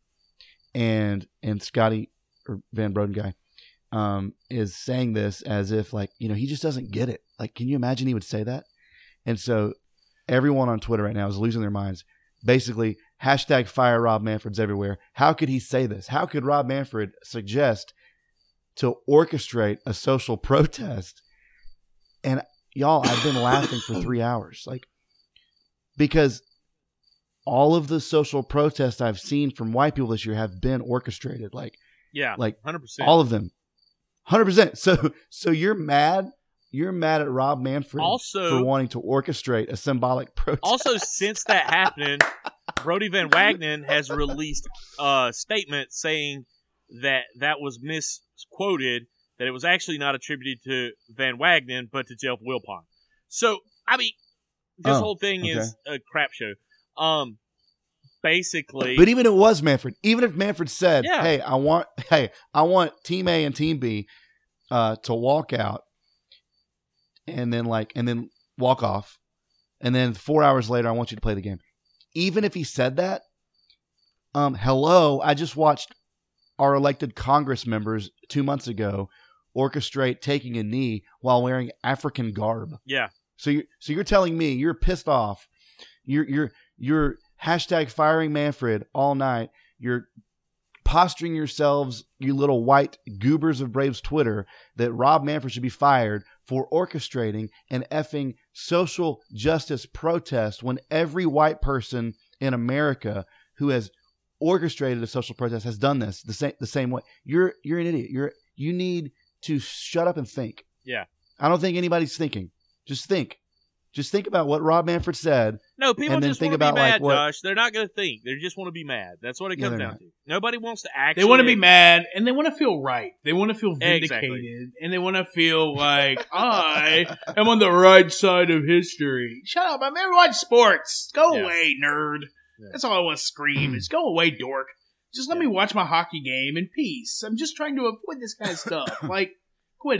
And and Scotty or Van Broden guy um, is saying this as if like, you know, he just doesn't get it. Like, can you imagine he would say that? And so everyone on Twitter right now is losing their minds. Basically, hashtag fire Rob Manfred's everywhere. How could he say this? How could Rob Manfred suggest to orchestrate a social protest? And y'all, I've been laughing for three hours. Like, because all of the social protests I've seen from white people this year have been orchestrated. Like, Yeah, like one hundred percent. all of them. one hundred percent. So, so you're mad? You're mad at Rob Manfred Also- for wanting to orchestrate a symbolic protest. Also, since that happened, Brody Van Wagner has released a statement saying that that was misquoted, that it was actually not attributed to Van Wagner, but to Jeff Wilpon. So, I mean, this Oh, whole thing okay. is a crap show. Um, basically, But even if it was Manfred, even if Manfred said, Yeah. "Hey, I want, hey, I want Team A and Team B uh, to walk out, and then like, and then walk off, and then four hours later, I want you to play the game." Even if he said that, um, hello, I just watched our elected Congress members two months ago orchestrate taking a knee while wearing African garb. yeah, So you so you're telling me you're pissed off. You're you're you're hashtag firing Manfred all night. You're posturing yourselves, you little white goobers of Braves Twitter, that Rob Manfred should be fired for orchestrating an effing social justice protest when every white person in America who has orchestrated a social protest has done this the same the same way. You're you're an idiot. You're you need to shut up and think. yeah. I don't think anybody's thinking. Just think. Just think about what Rob Manfred said. No, people And then just think want to be about, like, mad, what- Josh. They're not going to think. They just want to be mad. That's what it Yeah, comes they're down not. to. Nobody wants to actually. They want to be mad, and they want to feel right. They want to feel vindicated, Exactly. and they want to feel like I am on the right side of history. Shut up! I'm here to watch sports. Go Yeah. away, nerd. Yeah. That's all I want to scream. Is go away, dork. Just let Yeah. me watch my hockey game in peace. I'm just trying to avoid this kind of stuff. Like, quit it.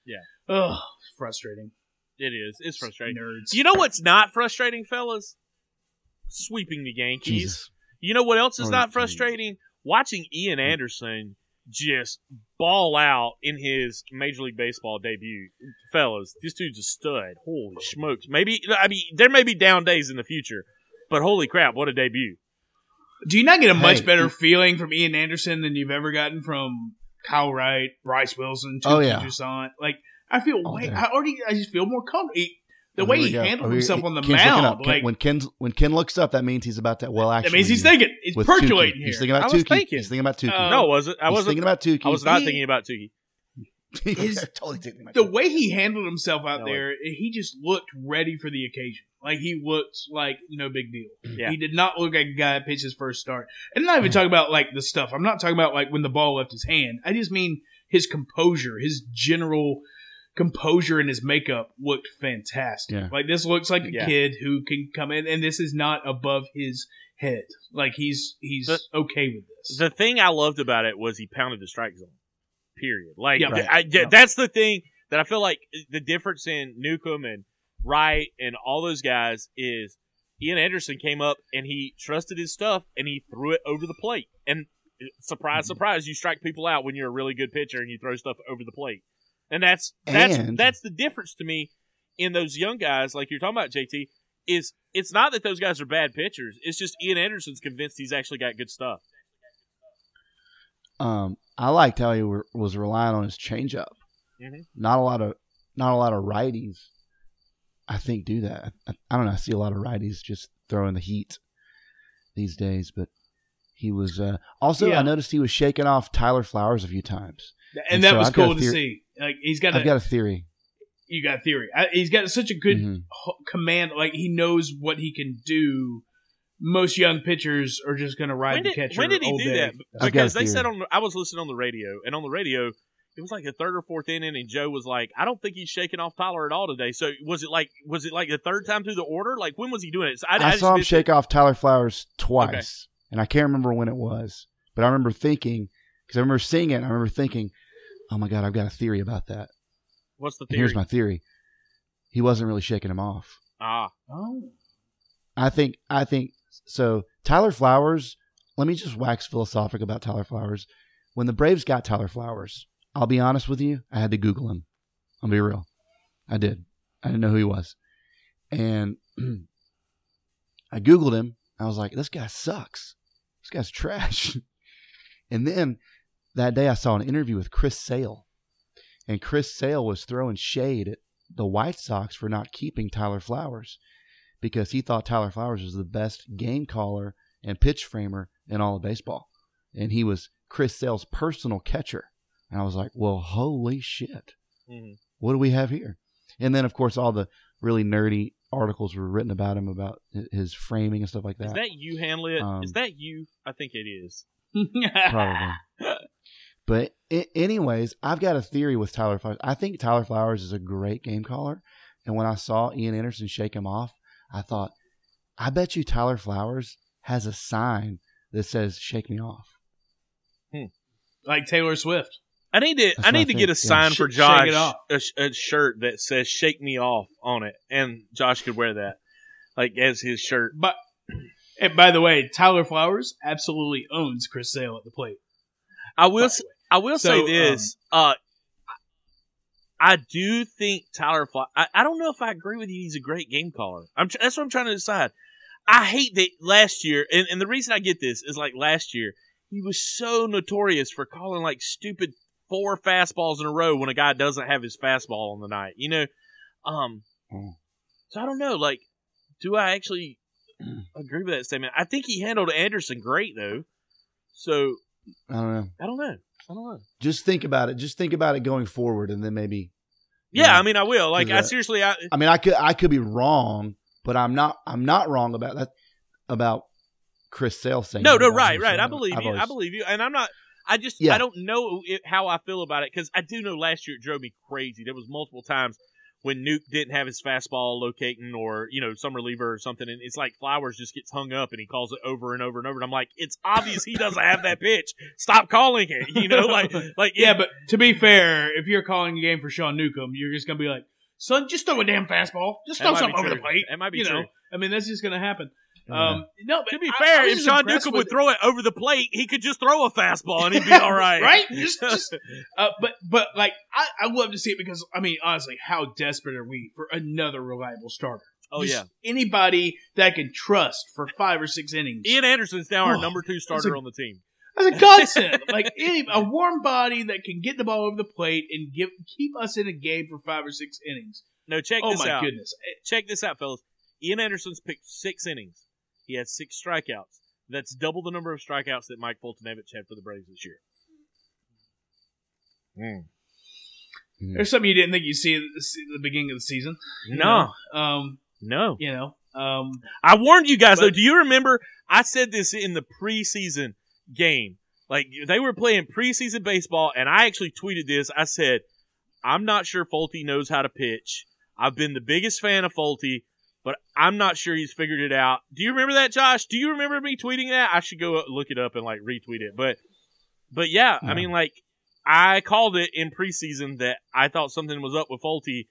Yeah. Ugh, frustrating. It is. It's frustrating. Nerds. You know what's not frustrating, fellas? Sweeping the Yankees. Jesus. You know what else is Oh, not geez. frustrating? Watching Ian Anderson just ball out in his Major League Baseball debut. Fellas, this dude's a stud. Holy smokes. Maybe, I mean, there may be down days in the future, but holy crap, what a debut. Do you not get a much Hey. better feeling from Ian Anderson than you've ever gotten from Kyle Wright, Bryce Wilson, Tuki Oh, yeah. Toussaint? Like, I feel Oh, way, yeah. I already, I just feel more comfortable. He- The Oh, way here he we go. handled Oh, here- himself on the Ken's looking mound, up. Ken- like, when Ken when Ken looks up, that means he's about to. Well, actually, that means he's thinking, he's with percolating Tukey. here. He's thinking about I was Tukey. thinking. He's thinking about Tukey. Uh, no, was it? I he's wasn't. thinking about Tukey. I was not He- thinking about Tukey. His- totally thinking about the Tukey. way he handled himself out No there, he just looked ready for the occasion. Like, he looked like no big deal. Yeah. He did not look like a guy that pitched his first start. And I'm not even talking about, like, the stuff. I'm not talking about, like, when the ball left his hand. I just mean his composure, his general composure and his makeup looked fantastic. Yeah. Like, this looks like a Yeah. kid who can come in, and this is not above his head. Like, he's he's The- okay with this. The thing I loved about it was he pounded the strike zone. Period. Like, Yeah, th- right. I, yeah, Yeah. that's the thing that I feel like the difference in Newcomb and Wright and all those guys is Ian Anderson came up and he trusted his stuff and he threw it over the plate. And surprise, Mm-hmm. surprise, you strike people out when you're a really good pitcher and you throw stuff over the plate. And that's that's And- that's the difference to me in those young guys, like you're talking about, J T, is it's not that those guys are bad pitchers. It's just Ian Anderson's convinced he's actually got good stuff. Um, I liked how he were, was relying on his changeup. Mhm. Not a lot of not a lot of righties. I think do that. I, I don't know. I see a lot of righties just throwing the heat these days, but he was uh, also. Yeah. I noticed he was shaking off Tyler Flowers a few times. And, and that so was I've got cool a to theory- see. Like, he's got I've a, got a theory. you got a theory. I, he's got such a good Mhm. h- command. Like, he knows what he can do. Most young pitchers are just going to ride When the did, catcher when did he all do day. that? I've got a Because they theory. said on the, I was listening on the radio, and on the radio, it was like the third or fourth inning, and Joe was like, "I don't think he's shaking off Tyler at all today." So was it like was it like the third time through the order? Like when was he doing it? So I, I, I just saw him missed shake it. off Tyler Flowers twice, and I can't remember when it was, but I remember thinking because I remember seeing it. And I remember thinking, "Oh my god, I've got a theory about that." What's the And theory? here's my theory: he wasn't really shaking him off. ah, Oh. I think I think so. Tyler Flowers. Let me just wax philosophic about Tyler Flowers. When the Braves got Tyler Flowers, I'll be honest with you, I had to Google him. I'll be real. I did. I didn't know who he was. And I Googled him. I was like, this guy sucks. This guy's trash. And then that day I saw an interview with Chris Sale. And Chris Sale was throwing shade at the White Sox for not keeping Tyler Flowers because he thought Tyler Flowers was the best game caller and pitch framer in all of baseball. And he was Chris Sale's personal catcher. And I was like, well, holy shit. mhm. What do we have here? And then, of course, all the really nerdy articles were written about him, about hi- his framing and stuff like that. Is that you, Hanley? Um, Is that you? I think it is. Probably. But I- anyways, I've got a theory with Tyler Flowers. I think Tyler Flowers is a great game caller. And when I saw Ian Anderson shake him off, I thought, I bet you Tyler Flowers has a sign that says "Shake me off." Like Taylor Swift. I need to. That's I what I need to get a think, yeah. sign Sh- for shake Josh. it off. A, sh- a shirt that says "Shake Me Off" on it, and Josh could wear that, like as his shirt. But and by the way, Tyler Flowers absolutely owns Chris Sale at the plate. I will. by s- the way. I will So, say this. uh, I do think Tyler Flowers. I, I don't know if I agree with you. He's a great game caller. I'm. tr- That's what I'm trying to decide. I hate that last year, and, and the reason I get this is like last year he was so notorious for calling like stupid four fastballs in a row when a guy doesn't have his fastball on the night. You know, um. Mm. So I don't know. Like, do I actually agree with that statement? I think he handled Anderson great though. So I don't know. I don't know. I don't know. Just think about it. Just think about it going forward, and then maybe. Yeah, Yeah. I mean, I will. Like, I Because, uh, seriously, I I mean, I could I could be wrong, but I'm not. I'm not wrong about that. About Chris Sale saying no, that no, about right, him, right. so I believe I've you. I always- believe you, and I'm not. I just, Yeah. I don't know it, how I feel about it because I do know last year it drove me crazy. There was multiple times when Nuke didn't have his fastball locating or, you know, some reliever or something, and it's like Flowers just gets hung up and he calls it over and over and over. And I'm like, it's obvious he doesn't have that pitch. Stop calling it. You know, like, like yeah, it, but to be fair, if you're calling a game for Sean Newcomb, you're just going to be like, son, just throw a damn fastball. Just That throw might something be over true. the plate. That might be you true. Know? I mean, that's just going to happen. Yeah. Um, no, but to be I- fair, I was if just Sean impressed Newcomb with would throw it over the plate, he could just throw a fastball and he'd be all right. right? Just, just, uh, but, but like, I, I love to see it because, I mean, honestly, how desperate are we for another reliable starter? Oh, Just yeah. anybody that I can trust for five or six innings. Ian Anderson's now our Oh, number two starter a- on the team. That's a godsend. Like any, a warm body that can get the ball over the plate and give keep us in a game for five or six innings. No, check Oh this my out. goodness! Check this out, fellas. Ian Anderson's picked six innings. He had six strikeouts. That's double the number of strikeouts that Mike Fultonevich had for the Braves this year. Mm. There's something you didn't think you'd see at the, see at the beginning of the season. you No, know? um, no. you know, um, I warned you guys, But- though. Do you remember? I said this in the preseason game. Like, they were playing preseason baseball, and I actually tweeted this. I said, I'm not sure Fulte knows how to pitch. I've been the biggest fan of Fulte, but I'm not sure he's figured it out. Do you remember that, Josh? Do you remember me tweeting that? I should go look it up and, like, retweet it. But, but yeah, Yeah. I mean, like, I called it in preseason that I thought something was up with Fulte,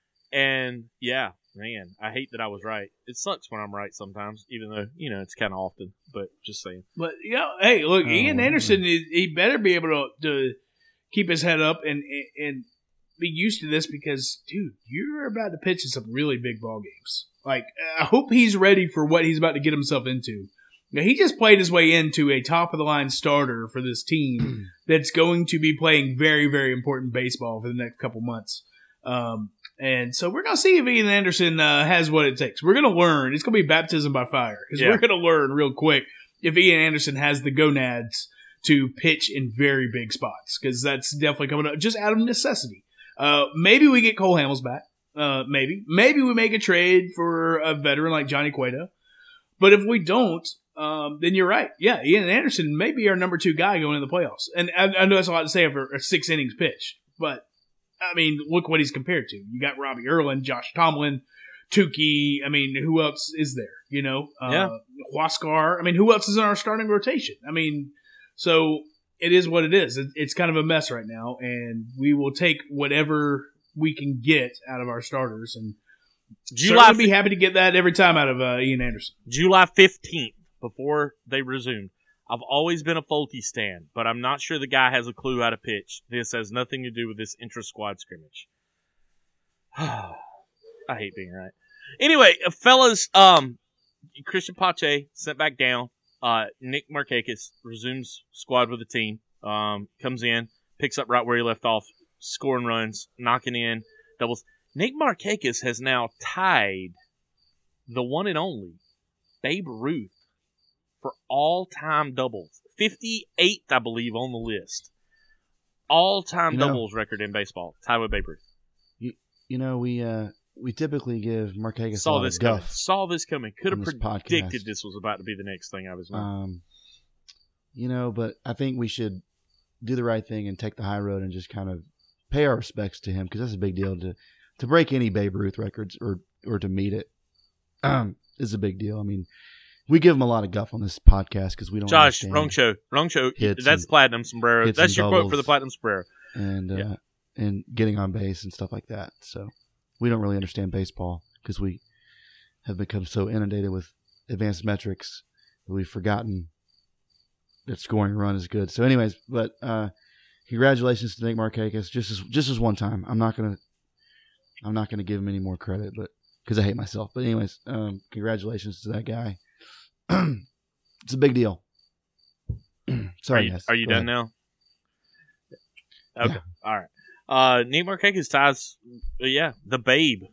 and yeah, man, I hate that I was right. It sucks when I'm right sometimes, even though, you know, it's kind of often, but just saying. but you know, hey, look, Oh, Ian Anderson, he, he better be able to, to keep his head up and and be used to this because, dude, you're about to pitch in some really big ball games. Like, I hope he's ready for what he's about to get himself into. Now, he just played his way into a top-of-the-line starter for this team that's going to be playing very, very important baseball for the next couple months. Um, and so we're going to see if Ian Anderson uh, has what it takes. We're going to learn. It's going to be baptism by fire because Yeah. we're going to learn real quick if Ian Anderson has the gonads to pitch in very big spots because that's definitely coming up just out of necessity. Uh, maybe we get Cole Hamels back. Uh, maybe. Maybe we make a trade for a veteran like Johnny Cueto. But if we don't, um, then you're right. Yeah, Ian Anderson may be our number two guy going into the playoffs. And I, I know that's a lot to say for a six innings pitch, but I mean, look what he's compared to. You got Robbie Erlin, Josh Tomlin, Tukey. I mean, who else is there? You know, uh, Yeah. Huascar. I mean, who else is in our starting rotation? I mean, so it is what it is. It, it's kind of a mess right now, and we will take whatever we can get out of our starters, and July certainly be happy to get that every time out of uh, Ian Anderson. July fifteenth, before they resumed. I've always been a Fulte stan, but I'm not sure the guy has a clue how to pitch. This has nothing to do with this intra-squad scrimmage. I hate being right. Anyway, uh, fellas, um, Christian Pache sent back down. Uh, Nick Markakis resumes squad with the team. Um, comes in, picks up right where he left off, scoring runs, knocking in doubles. Nick Markakis has now tied the one and only Babe Ruth for all-time doubles. fifty-eighth, I believe, on the list. All-time You know- doubles record in baseball. Tied with Babe Ruth. You know, we uh, we typically give Markakis a Saw lot this of coming. guff. Saw this coming. Could have on this predicted podcast. this was about to be the next thing I was doing. Um, you know, but I think we should do the right thing and take the high road and just kind of pay our respects to him because that's a big deal to to break any Babe Ruth records or or to meet it. Um, is a big deal. I mean, we give him a lot of guff on this podcast because we don't. Josh, understand. wrong show. Wrong show. Hits That's and- platinum sombrero. hits That's and your quote for doubles. the platinum sombrero. and uh, Yeah. and getting on base and stuff like that. So we don't really understand baseball because we have become so inundated with advanced metrics that we've forgotten that scoring a run is good. So, anyways, but uh, congratulations to Nick Markakis. Just as just as one time. I'm not gonna I'm not gonna give him any more credit, but because I hate myself. But anyways, um, congratulations to that guy. It's a big deal. Sorry, are you, guys. are you Go done ahead. now? Okay. All right. Uh, Nick Markakis ties, uh, yeah, the Babe.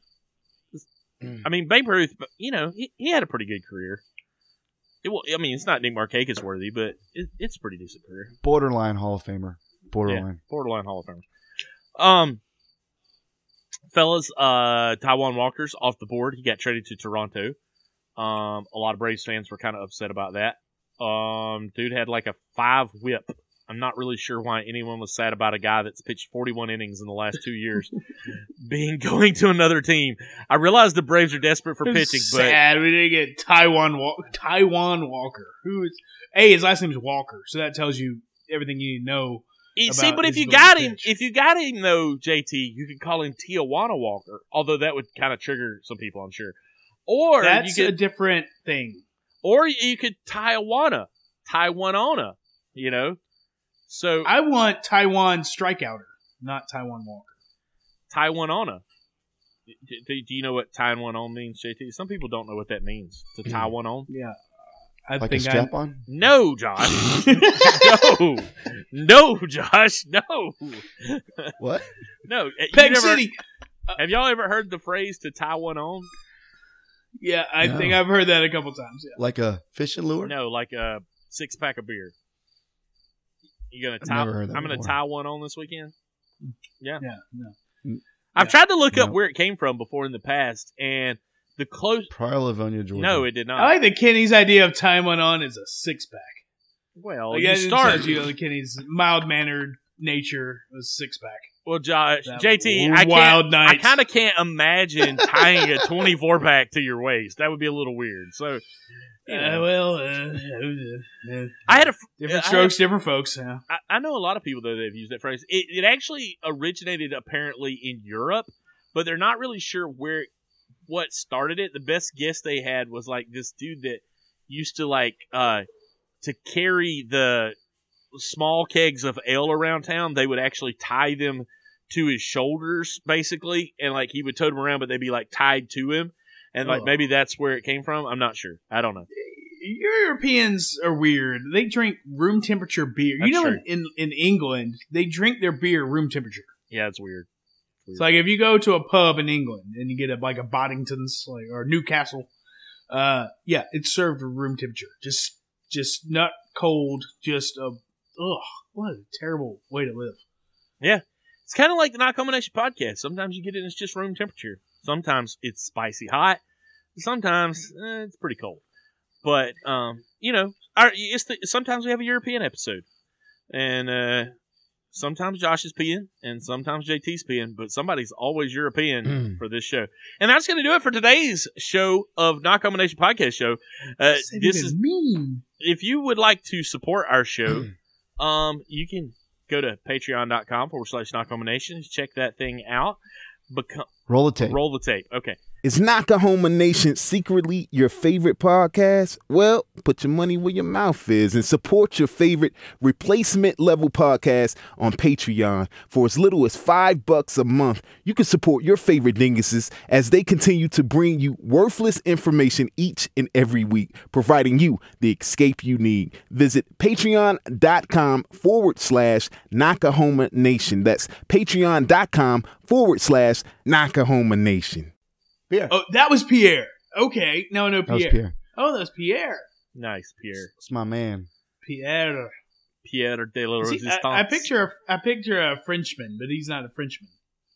I mean, Babe Ruth, but, you know, he, he had a pretty good career. It, wa- I mean, it's not Nick Markakis worthy, but it, it's a pretty decent career. Borderline Hall of Famer. Borderline. Yeah, borderline Hall of Famer. Um, fellas, uh, Taijuan Walker's off the board. He got traded to Toronto. Um, a lot of Braves fans were kind of upset about that. Um, dude had like a five whip I'm not really sure why anyone was sad about a guy that's pitched forty-one innings in the last two years being going to another team. I realize the Braves are desperate for pitching, It's but sad we didn't get Taiwan Wal- Taiwan Walker. Who is? A, his last name is Walker, so that tells you everything you need to know. You see, about but if his you got ability to him, pitch. if you got him though, J T, you could call him Tijuana Walker. Although that would kind of trigger some people, I'm sure. Or That's you a could, different thing. or you could Taiwana, Taiwanona. You know, so I want Taiwan Strikeouter, not Taiwan Walker. Taiwanona. Do, do do you know what Taiwanon means, J T? Some people don't know what that means. To Taiwanon. Yeah, I Like a think strap I. on? No, Josh. no, no, Josh. No, What? no. You Peg never- City. Have y'all ever heard the phrase "to Taiwan on"? Yeah, I No. think I've heard that a couple times. Yeah. Like a fishing lure? No, like a six pack of beer. You gonna I've tie? never heard that I'm gonna before. tie one on this weekend. Yeah, no. I've Yeah. tried to look up No. where it came from before in the past, and the close. Prior Livonia, Georgia. No, it did not. I like that Kenny's idea of Taiwan on is a six pack. well, Like, you that start. tells you know, Kenny's mild mannered nature was six pack. Well, Josh, That J T, I wild can't. I nights. kind of can't imagine tying a twenty-four pack to your waist. That would be a little weird. So, you Uh, know. well, uh, uh, I had a. different I strokes, different folks. Yeah. I, I know a lot of people though that have used that phrase. It, it actually originated apparently in Europe, but they're not really sure where what started it. The best guess they had was like this dude that used to like uh to carry the small kegs of ale around town. They would actually tie them to his shoulders basically, and like he would tote them around, but they'd be like tied to him, and like Oh. maybe that's where it came from. I'm not sure. I don't know. Europeans are weird. They drink room temperature beer. That's you know, true. in, in England, they drink their beer room temperature. Yeah, it's weird. It's like if you go to a pub in England and you get a like a Boddington's like or Newcastle, uh, yeah, it's served at room temperature. Just, just not cold. Just a ugh, what a terrible way to live. It's kind of like the Not Combination podcast. Sometimes you get it and it's just room temperature. Sometimes it's spicy hot. Sometimes eh, it's pretty cold. But, um, you know, our, it's the, sometimes we have a European episode. And uh, sometimes Josh is peeing and sometimes J T's peeing. But somebody's always European for this show. And that's going to do it for today's show of Not Combination podcast show. Uh, Said this even is mean. if you would like to support our show, um, you can go to patreon.com forward slash not combinations. Check that thing out. Become, Roll the tape. roll the tape. Okay. Is Nakahoma Nation secretly your favorite podcast? Well, put your money where your mouth is and support your favorite replacement level podcast on Patreon. For as little as five bucks a month, you can support your favorite dinguses as they continue to bring you worthless information each and every week, providing you the escape you need. Visit patreon.com forward slash Nakahoma Nation. That's patreon.com forward slash Nakahoma Nation. Pierre. Oh, that was Pierre. Okay, now I know that was Pierre. Pierre. Oh, that was Pierre. Nice, Pierre. It's my man. Pierre. Pierre de la See, Resistance. I, I picture a, I picture a Frenchman, but he's not a Frenchman.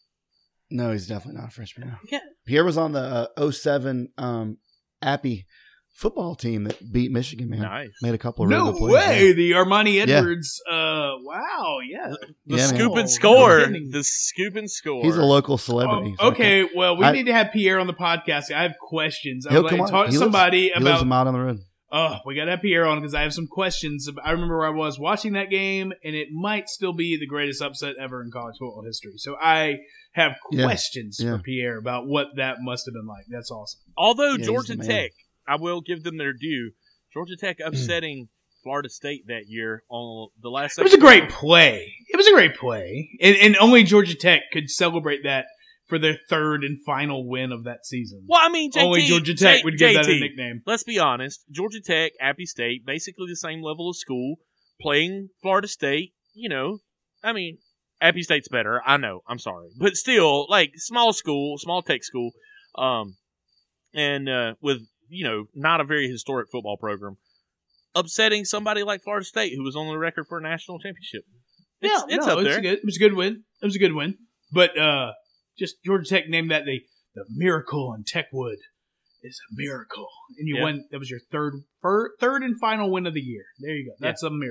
No, he's definitely not a Frenchman. No. Yeah. Pierre was on the uh, oh seven um, Appy football team that beat Michigan, man. Nice. Made a couple of really No good plays. way, Yeah. the Armani Edwards. Uh, wow, yeah. The Yeah, man. scoop Oh, and score. no kidding. The scoop and score. He's a local celebrity. Oh, so I okay, well, we I- need to have Pierre on the podcast. I have questions. I He'll would come like on. to talk to He lives- somebody He lives a about. mile down the road. Oh, we got to have Pierre on because I have some questions. I remember where I was watching that game, and it might still be the greatest upset ever in college football history. So I have Yeah, questions yeah. for Pierre about what that must have been like. That's awesome. Although Yeah, he's Georgia the man. Tech, I will give them their due. Georgia Tech upsetting Florida State that year on the last. It was a great play. It was a great play, and, and only Georgia Tech could celebrate that for their third and final win of that season. Well, I mean, J T, only Georgia Tech J- would give that a J T, nickname. Let's be honest. Georgia Tech, Appy State, basically the same level of school, playing Florida State. You know, I mean, Appy State's better. I know. I'm sorry, but still, like small school, small tech school, um, and uh, with you know not a very historic football program, upsetting somebody like Florida State, who was on the record for a national championship. It's, yeah, it's no, up it's there. a good. It was a good win. It was a good win. But uh, just Georgia Tech named that the the miracle on Techwood. It's a miracle, and you Yeah. won. That was your third, fir- third and final win of the year. There you go. That's a miracle.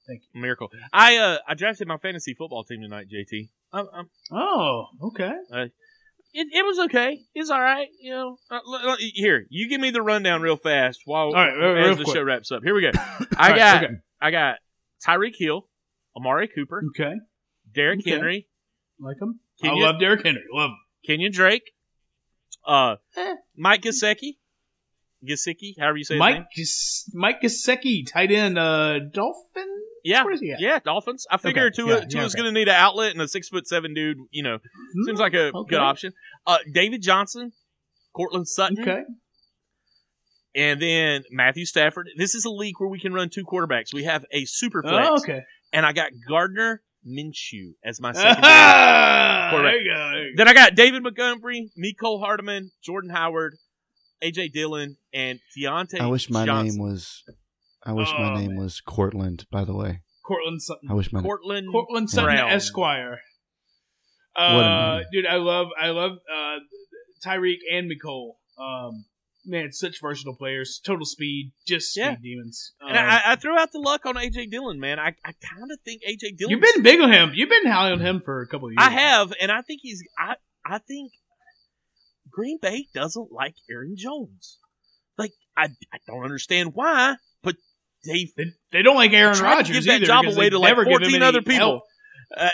Thank you. Miracle. I uh I drafted my fantasy football team tonight, J T. I'm, I'm, oh, okay. Uh, it it was okay. It's all right. You know. Uh, l- l- here, you give me the rundown real fast while all right, real, as real the quick. show wraps up. Here we go. I right, got okay. I got Tyreek Hill, Amari Cooper, Okay. Derrick Okay. Henry, Like him? Kenyon, I love Derrick Henry. Love him. Kenyon Drake, uh, Eh. Mike Gesicki, Gesicki, however you say his Mike name. Gis- Mike Gesicki, tight end, uh, Dolphin? Yeah, Where is he at? yeah, Dolphins. I figure Okay, Tua, yeah, Tua's yeah, okay. going to need an outlet and a six foot seven dude. You know, Hmm, seems like a okay. good option. Uh, David Johnson, Cortland Sutton, Okay. and then Matthew Stafford. This is a league where we can run two quarterbacks. We have a super flex, Oh, okay. and I got Gardner Minshew as my second. Ah, quarterback. there you go. There you go. Then I got David Montgomery, Mecole Hardman, Jordan Howard, A J Dillon, and Deontay I wish my Johnson. name was. I wish Oh, my name man. was Cortland. By the way, Cortland Sutton. I wish my. Cortland, Cortland Sutton Brown. Esquire. What a Uh, name. dude, I love, I love uh, Tyreek and Mecole. Um, man, such versatile players. Total speed, just speed Yeah. demons. Um, And I, I threw out the luck on A J Dillon, man. I, I kind of think A J Dillon. you've been big on him. You've been high on him for a couple of years. I have, and I think he's. I I think Green Bay doesn't like Aaron Jones. Like I I don't understand why, but they They, they don't like Aaron tried Rodgers to give that either job because away they to like never give him fourteen any other people. help. Uh,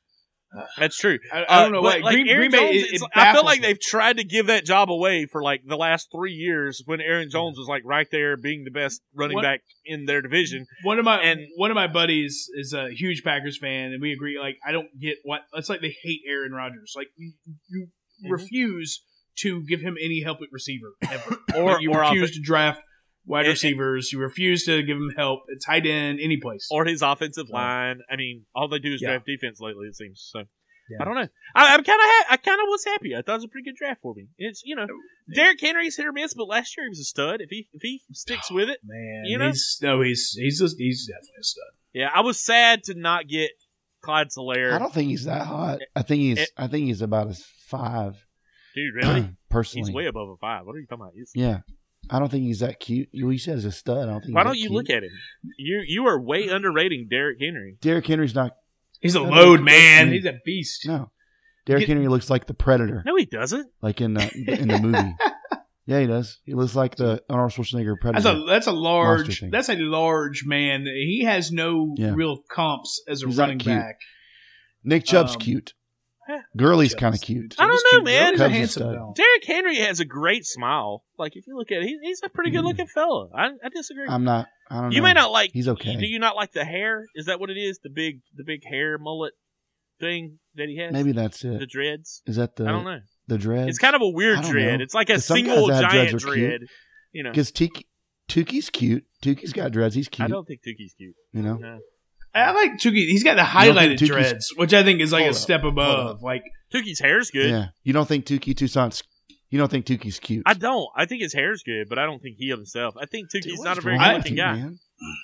that's true. I, I don't know Uh, why. but, like, Green, Aaron Green Bay. Jones, It, it's- it I feel baffles like me. they've tried to give that job away for like the last three years when Aaron Jones was like right there being the best running What- back in their division. One of my And- one of my buddies is a huge Packers fan, and we agree. Like, I don't get what it's like. They hate Aaron Rodgers. Like, you, you Mhm. refuse to give him any help at receiver ever, Or- Like, you or refuse off- to draft wide And- receivers. You refuse to give him help at tight end, any place. Or his offensive line. I mean, all they do is Yeah. draft defense lately. It seems so. Yeah. I don't know. I, I'm kind of. Ha- I kind of was happy. I thought it was a pretty good draft for me. It's you know, Derrick Henry's hit or miss, but last year he was a stud. If he if he sticks with it, Man, You know? he's no, he's he's just, he's definitely a stud. yeah. I was sad to not get Clyde Solaire. I don't think he's that hot. I think he's. It- I think he's about a five. Dude, really? Personally, He's way above a five. What are you talking about? He's, yeah. I don't think he's that cute. You you said he's a stud. I don't think. why he's don't that you cute. look at him? You you are way underrating Derrick Henry. Derrick Henry's not. He's a Yeah, load but- man. Mm. He's a beast. No, Derrick Get- Henry looks like the Predator, No, he doesn't. like in uh, in the movie. Yeah, he does. He looks like the Arnold Schwarzenegger That's Predator. a that's a Monster large thing. that's a large man. He has no Yeah. real comps as a He's not running cute. back. Nick Chubb's um, cute. Huh. Gurley's Chubb's- kind of cute. I don't Chubb's know, cute. man. He's a Chubb's a handsome stud. fella. Derrick Henry has a great smile. Like if you look at it, he, he's a pretty good looking fella. I, I disagree. I'm not. I don't know. you may not like. He's okay. Do you not like the hair? Is that what it is? The big, the big hair mullet thing that he has. Maybe that's the it. dreads. Is that the I don't know. the dreads? It's kind of a weird I don't dread. know. It's like a 'Cause some single guys that have giant dreads are cute. dread. You know, because Tuki, Tuki's cute. Tuki's got dreads. He's I cute. don't think Tuki's cute. You know. No. I like Tuki. He's got the don't think highlighted Tuki's- dreads, which I think is like Hold a up. step Hold above. Like Tuki's hair's good. Yeah. You don't think Tuki Toussaint's? You don't think Tuki's cute? I don't. I think his hair's good, but I don't think he himself. I think Tuki's Dude, not a what's very wrong good with looking you, guy. man?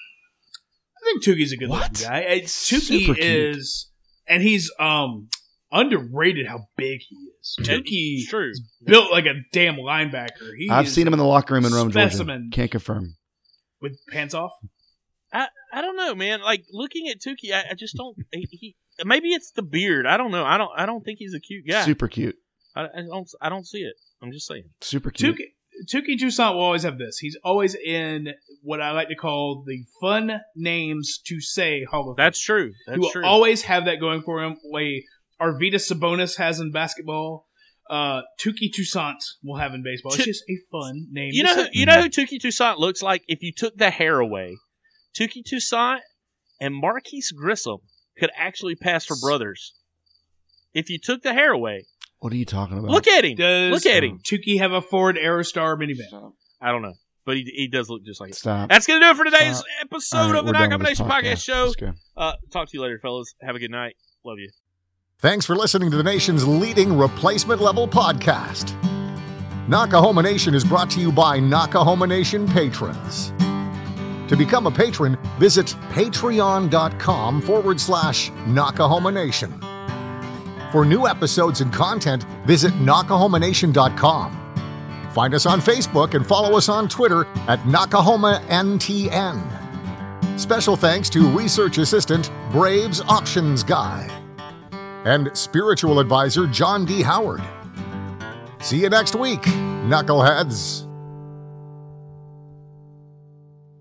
I think Tuki's a good What? looking guy. Uh, Super Tuki cute. is, and he's um underrated how big he is. Tuki It's true. built like a damn linebacker. He I've is seen him in the locker room in Rome, specimen. Georgia. Can't confirm. with pants off. I, I don't know, man. Like looking at Tuki, I, I just don't. He, he maybe it's the beard. I don't know. I don't. I don't think he's a cute guy. Super cute. I, I don't. I don't see it. I'm just saying. Super cute. Tuki Tuki Toussaint will always have this. He's always in what I like to call the fun names to say Hall of Fame. That's true. He That's will true. always have that going for him. Way Arvydas Sabonis has in basketball. Uh, Tuki Toussaint will have in baseball. It's Tu- just a fun name. You to know, who, say. you know who Tuki Toussaint looks like if you took the hair away. Tuki Toussaint and Marquise Grissom could actually pass for brothers. If you took the hair away, What are you talking about? look at him. Does Look at him. Tuki have a Ford Aerostar minivan? Stop. I don't know, but he, he does look just like it. Stop. That's gonna do it for today's Stop. episode All right, of the we're Knock done with this Combination Podcast Show. Let's go. Uh, talk to you later, fellas. Have a good night. Love you. Thanks for listening to the nation's leading replacement level podcast. Knockahoma Nation is brought to you by Knockahoma Nation patrons. To become a patron, visit patreon.com forward slash Knockahoma Nation. For new episodes and content, visit knockahoma nation dot com. Find us on Facebook and follow us on Twitter at Knockahoma N T N. Special thanks to research assistant Braves Auctions Guy and spiritual advisor John D. Howard. See you next week, knuckleheads.